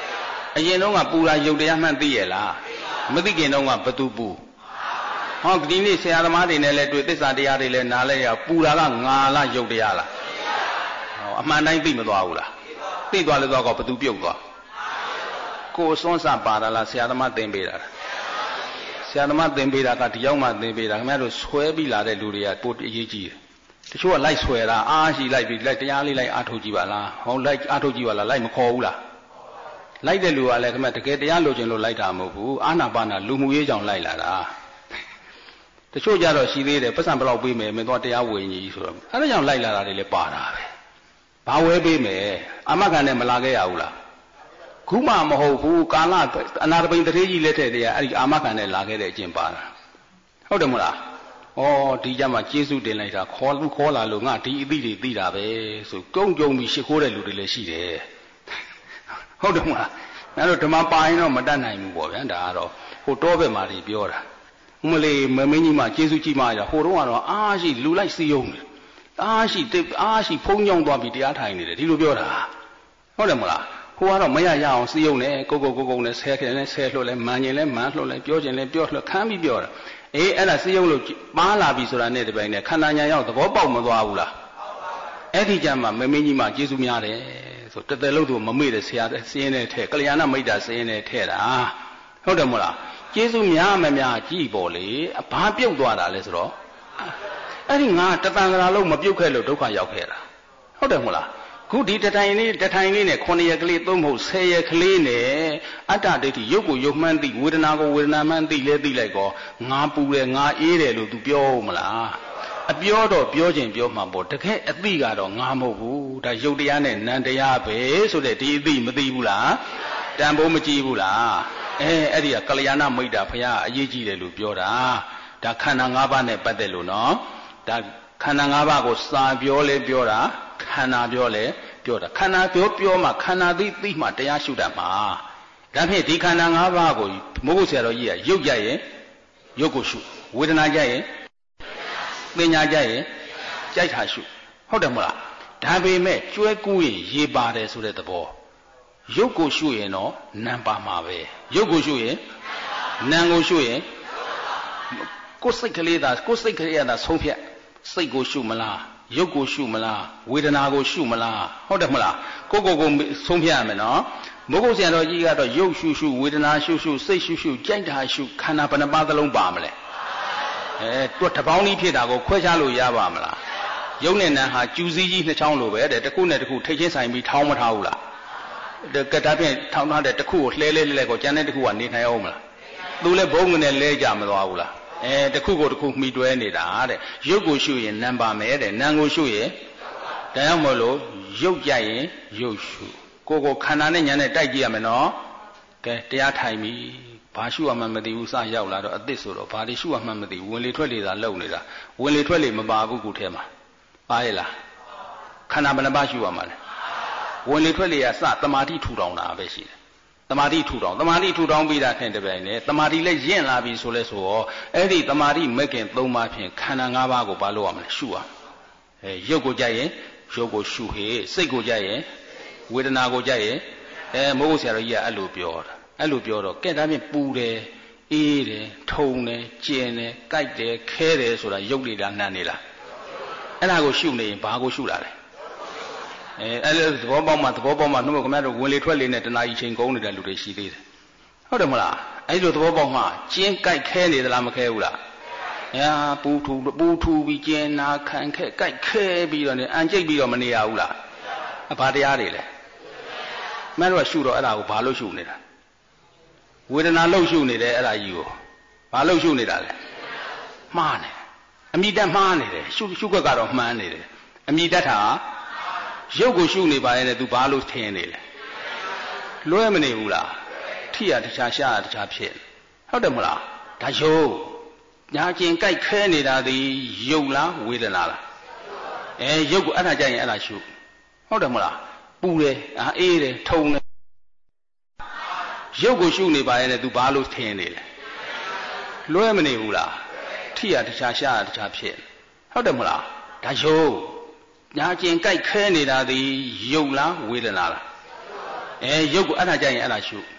အရင်တော့ကပူတာရုပ်တရားမှန်သိရလားမသိခင်တော့ကဘသူပူဟောဒီနေ့ဆရာသမားတွေနဲ့လည်းတွေ့သစ္စာတရားတွေလည်းနားလဲရပူတာကငါလားရုပ်တရားလားဟောအမှန်တိုင်းသိမသွားဘူးလားသိသွားလို့တော့ကဘသူပြုတ်သွားကိုစွန်းစပါတာလားဆရာသမားသင်ပေးတာဆရာသမားသင်ပေးတာကဒီရောက်မှသင်ပေးတာခင်ဗျားတို့ဆွဲပြီးလာတဲ့လူတွေကပိုအရေးကြီးတယ်တချို့ကလိုက်ဆွဲတာအားရှိလိုက်ပြီးလိုက်တရားလေးလိုက်အားထုတ်ကြည့်ပါလားဟောလိုက်အားထုတ်ကြည့်ပါလားလိုက်မခေါ်ဘူးလားလိုက်တဲ့လူကလည်းခင်ဗျတကယ်တရားလိုချင်လို့လိုက်တာမဟုတ်ဘူးအာနာပါနာလူမှုရေးကြောင့်လိုက်လာတာတချို့ကြတော့ရှိသေးတယ်ပတ်စံဘယ်လောက်ပေးမယ်မင်းတော့တရားဝင်ကြီးဆိုတော့အဲဒါကြောင့်လိုက်လာတာတွေလည်းပါတာပဲဘာဝဲပေးမယ်အာမခံနဲ့မလာခဲ့ရဘူးလားခုမှမဟုတ်ဘူးကာလအနာတပိန်တထေးကြီးလက်ထက်တည်းကအဲ့ဒီအာမခံနဲ့လာခဲ့တဲ့အကျင့်ပါတာဟုတ်တယ်မလားဩဒီကြမှာကျေးဇူးတင်လိုက်တာခေါ်လူခေါ်လာလို့ငါဒီအသည့်တွေသိတာပဲဆိုကုန်းကြုံပြီးရှ िख ိုးတဲ့လူတွေလည်းရှိတယ်ဟုတ်တယ်မလားအဲ့တော့ဓမ္မပါရင်တော့မတတ်နိုင်ဘူးပေါ့ဗျာဒါကတော့ဟိုတောဘက်မှာတွေပြောတာဥမလေးမမင်းကြီးမှကျေးဇူးကြီးမှရဟိုတော့ကတော့အားရှိလူလိုက်စီယုံတယ်အားရှိအားရှိဖုံးကြောင်းသွားပြီးတရားထိုင်နေတယ်ဒီလိုပြောတာဟုတ်တယ်မလားဟိုကတော့မရရအောင်စီယုံနေကိုကိုကိုကိုနဲ့ဆဲခင်နဲ့ဆဲလှုပ်လဲမန်ကျင်လဲမန်လှုပ်လဲပြောကျင်လဲပြောလှုပ်ခမ်းပြီးပြောတာအေးအဲ့ဒါစီယုံလို့ပါလာပြီဆိုတာနဲ့တပိုင်းနဲ့ခန္ဓာညာရောက်သဘောပေါက်မသွားဘူးလားအဲ့ဒီကြမှာမမင်းကြီးမှကျေးဇူးများတယ်ဆိုတသက်လို့သူမမေ့တဲ့ဆရာစင်းနဲ့ထဲကလျာဏမိတ်တာစင်းနဲ့ထဲတာဟုတ်တယ်မလားကျေးဇူးများမများကြည်ပေါ်လေဘာပြုတ်သွားတာလဲဆိုတော့အဲ့ဒီငါတတန်ကရာလုံးမပြုတ်ခဲ့လို့ဒုက္ခရောက်ခဲ့တာဟုတ်တယ်မလားခုဒီတထိုင်လေးတထိုင်လေးနဲ့ခုနှစ်ရက်ကလေးသုံးဖို့ဆယ်ရက်ကလေးနဲ့အတ္တဒိဋ္ဌိရုပ်ကိုရုပ်မှန်းသိဝေဒနာကိုဝေဒနာမှန်းသိလဲသိလိုက်ကောငါပူတယ်ငါအေးတယ်လို့ तू ပြောမလားအပြောတော့ပြောခြင်းပြောမှပေါ့တကယ်အသိကတော့ငါမဟုတ်ဘူးဒါရုပ်တရားနဲ့နံတရားပဲဆိုတဲ့ဒီအသိမသိဘူးလားတန်ဖိုးမကြည့်ဘူးလားအဲအဲ့ဒီကကလျာဏမိတ်တာဘုရားအရေးကြီးတယ်လို့ပြောတာဒါခန္ဓာ၅ပါးနဲ့ပတ်သက်လို့နော်ဒါခန္ဓာ၅ပါးကိုစာပြောလဲပြောတာခန္ဓာပြောလဲပြောတာခန္ဓာပြောပြောမှခန္ဓာသိသိမှတရားရှုတတ်မှာဒါဖြင့်ဒီခန္ဓာ၅ပါးကိုမိုးကုတ်ဆရာတော်ကြီးကရုပ်ကြရင်ရုပ်ကိုရှုဝေဒနာကြရင်ပညာကြရင်ကြိုက်တာရှုဟုတ်တယ်မလားဒါပေမဲ့ကျွဲကူးရင်ရေပါတယ်ဆိုတဲ့သဘောရုပ်ကိုရှုရင်တော့နာမ်ပါမှာပဲရုပ်ကိုရှုရင်နာမ်ကိုရှုရင်ကိုယ်စိတ်ကလေးသာကိုယ်စိတ်ကလေးရတာဆုံးဖြတ်စိတ်ကိုရှုမလားရုပ်ကိုရှုမလားဝေဒနာကိုရှုမလားဟုတ်တယ်မလားကိုကိုကိုဆုံးဖြတ်ရမယ်နော်မိုးကုတ်ဆရာတော်ကြီးကတော့ရုပ်ရှုရှုဝေဒနာရှုရှုစိတ်ရှုရှုကြိုက်တာရှုခန္ဓာဘယ်နှပါးသလုံးပါမလဲအဲတွတ်တပေါင်းကြီးဖြစ်တာကိုခွဲခြားလို့ရပါမလားရုပ်နဲ့နာမ်ဟာကျူစည်းကြီးနှစ်ချောင်းလိုပဲတဲ့တစ်ခုနဲ့တစ်ခုထိတ်ချင်းဆိုင်ပြီးထောင်းမထားဘူးလားကဒါဖြင့်ထောင်းထားတဲ့တစ်ခုကိုလှဲလဲလဲလဲကိုကျန်တဲ့တစ်ခုကနေနိုင်အောင်မလားသူလည်းဘုံနဲ့လဲကြမသွားဘူးလားအဲတစ်ခုကိုတစ်ခုမှီတွဲနေတာတဲ့ရုပ်ကိုရှုရင်နံပါမယ်တဲ့နံကိုရှုရင်ဒါကြောင့်မို့လို့ရုပ်ကြရင်ရုပ်ရှုကိုကိုခန္ဓာနဲ့ညာနဲ့တိုက်ကြည့်ရမယ်နော်ကဲတရားထိုင်ပြီဘာရှုရမှမသိဘူးစရောက်လာတော့အသစ်ဆိုတော့ဘာတွေရှုရမှမသိဘူးဝင်လေထွက်လေသာလုံနေတာဝင်လေထွက်လေမပါဘူးခုထဲမှာပါရဲ့လားခန္ဓာဘယ်နှပါးရှုရမှာလဲဝင်လေထွက်လေကစတမာတိထူထောင်တာပဲရှိတယ်တမာတိထူထောင်တမာတိထူထောင်ပြီးတာဖြင့်တပြိုင်နဲ့တမာတိလည်းရင့်လာပြီဆိုလဲဆိုတော့အဲ့ဒီတမာတိမက်ကင်၃ပါးဖြင့်ခန္ဓာ၅ပါးကိုဘာလို့ရမလဲရှုရအဲရုပ်ကိုကြိုက်ရင်ရုပ်ကိုရှုဟေစိတ်ကိုကြိုက်ရင်ဝေဒနာကိုကြိုက်ရင်အဲမိုးကုတ်ဆရာတော်ကြီးကအဲ့လိုပြောတာအဲ့လိုပြောတော့ကဲဒါဖြင့်ပူတယ်အေးတယ်ထုံတယ်ကျင်တယ်ကြိုက်တယ်ခဲတယ်ဆိုတာရုပ်တွေလားနာမ်တွေလားအဲ့ဒါကိုရှုနေရင်ဘာကိုရှုတာလဲအဲအဲ့လိုသဘောပေါက်မှသဘောပေါက်မှနှုတ်ကခင်ဗျားတို့ဝင်လေထွက်လေနဲ့တနာကြီးချိန်ကုန်နေတဲ့လူတွေရှိသေးတယ်ဟုတ်တယ်မလားအဲ့လိုသဘောပေါက်မှကျင်းကြိုက်ခဲနေသလားမခဲဘူးလားညာပူထူပူထူပြီးကျင်းနာခံခဲကြိုက်ခဲပြီးတော့နေအန်ကျိတ်ပြီးတော့မနေရဘူးလားအဘာတရားတွေလဲမင်းတို့ကရှုတော့အဲ့ဒါကိုဘာလို့ရှုနေတာဝေဒနာလို့ရှုနေတယ်အဲ့ဒါကြီးကိုဘာလို့ရှုနေတာလဲမှားနေအမိတတ်မှားနေတယ်ရှုရှုခွက်ကတော့မှန်းနေတယ်အမိတတ်တာရုပ်ကိုရှုနေပါရဲ့နဲ့ तू ဘာလို့ထင်နေလဲလွဲမနေဘူးလားထိရတခြားရှားရတခြားဖြစ်ဟုတ်တယ်မလားဒါရုပ်ညာကျင်ကြိုက်ခဲနေတာဒီရုပ်လားဝေဒနာလားအဲရုပ်ကိုအဲ့ဒါကြရင်အဲ့ဒါရှုဟုတ်တယ်မလားပူတယ်အေးတယ်ထုံတယ်ရုပ်ကိုရှုနေပါရဲ့နဲ့ तू ဘာလို့ထင်နေလဲလွဲမနေဘူးလားထိရတခြားရှားရတခြားဖြစ်ဟုတ်တယ်မလားဒါရုပ်ညာကျင်ကြိုက်ခဲနေတာဒီရုပ်လားဝေဒနာလားအဲရုပ်ကိုအဲ့ဒါကြရင်အဲ့ဒါရှု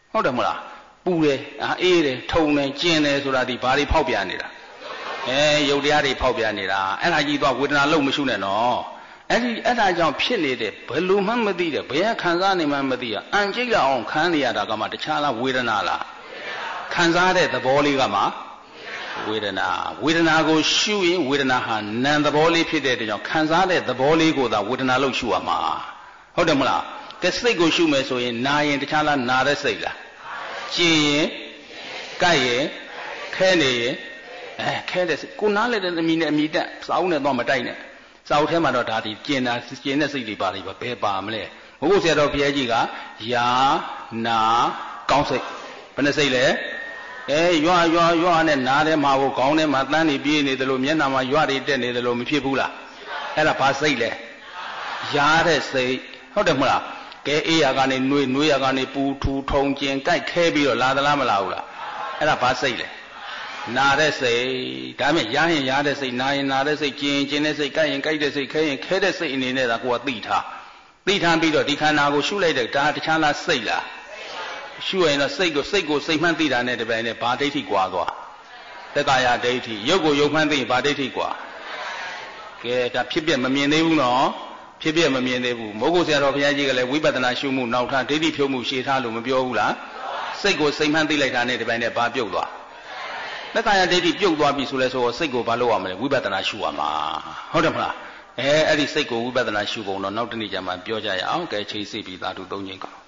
ဟုတ်တယ်မလားပူတယ်အေးတယ်ထုံတယ်ကျင်တယ်ဆိုတာဒီဘာတွေဖောက်ပြန်နေတာအဲယုတ်တရားတွေဖောက်ပြန်နေတာအဲ့ဒါကြီးတော့ဝေဒနာလုံးမရှုနဲ့နော်အဲ့ဒီအဲ့ဒါကြောင့်ဖြစ်နေတဲ့ဘယ်လိုမှမသိတဲ့ဘယ်ခံစားနေမှမသိရအံကြိတ်လောက်အောင်ခံနေရတာကမှတခြားလားဝေဒနာလားခံစားတဲ့သဘောလေးကမှဝေဒနာဝေဒနာကိုရှုရင်ဝေဒနာဟာနာမ်သဘောလေးဖြစ်တဲ့အတွက်ကြောင့်ခံစားတဲ့သဘောလေးကိုသာဝေဒနာလို့ရှုရမှာဟုတ်တယ်မလားကဲစိတ်ကိုရှုမယ်ဆိုရင်နာရင်တခြားလားနာတဲ့စိတ်လားကျင်ရင်ကြိုက်ရင်ခဲနေရင်အဲခဲတဲ့ကိုနားလဲတဲ့သမီးနဲ့အမိတက်စာအုပ်နဲ့တော့မတိုက်နဲ့စာအုပ်ထဲမှာတော့ဒါဒီကျင်တာကျင်တဲ့စိတ်တွေပါလိမ့်ပါဘယ်ပါမလဲဘုရားဆရာတော်ဘုရားကြီးကယာနာကောင်းစိတ်ဘယ်နှစိတ်လဲအဲရွာရွာရွာနဲ့နားထဲမှာကိုခေါင်းထဲမှာတန်းနေပြေးနေတယ်လို့မျက်နှာမှာရွာတွေတက်နေတယ်လို့မဖြစ်ဘူးလားအဲ့ဒါဘာစိတ်လဲယာတဲ့စိတ်ဟုတ်တယ်မလားကဲအေးရကနေနှွေးနှွေးရကနေပူထူထုံကျင်ကြိုက်ခဲပြီးတော့လာသလားမလာဘူးလားအဲ့ဒါဘာစိတ်လဲနာတဲ့စိတ်ဒါမဲ့ရရင်ရတဲ့စိတ်နာရင်နာတဲ့စိတ်ကျင်ကျင်တဲ့စိတ်ကြိုက်ရင်ကြိုက်တဲ့စိတ်ခဲရင်ခဲတဲ့စိတ်အနေနဲ့သာကိုယ်ကသိထားသိထားပြီးတော့ဒီခန္ဓာကိုရှုလိုက်တဲ့ဒါတခြားလားစိတ်လားရှုရင်တော့စိတ်ကိုစိတ်ကိုစိတ်မှန်းသိတာနဲ့တပြိုင်နဲ့ဘာဒိဋ္ဌိကွာသွားတက္ကာယဒိဋ္ဌိရုပ်ကိုရုပ်မှန်းသိရင်ဘာဒိဋ္ဌိကွာကဲဒါဖြစ်ပြမမြင်သေးဘူးနော်ဖြစ်ပြမမြင်သေးဘူးမိုးကုတ်ဆရာတော်ဘုရားကြီးကလည်းဝိပဿနာရှုမှုနောက်ထားဒိဋ္ဌိဖြုတ်မှုရှေ့ထားလို့မပြောဘူးလားစိတ်ကိုစိတ်မှန်းသိလိုက်တာနဲ့တပြိုင်နဲ့ဘာပြုတ်သွားတက္ကာယဒိဋ္ဌိပြုတ်သွားပြီဆိုလဲဆိုတော့စိတ်ကိုဘာလုပ်ရမလဲဝိပဿနာရှုရမှာဟုတ်တယ်မလားအဲအဲ့ဒီစိတ်ကိုဝိပဿနာရှုပုံတော့နောက်တနေ့ကျမှပြောကြရအောင်ကဲချိန်စီပြီးသာဓုသုံးခြင်းကော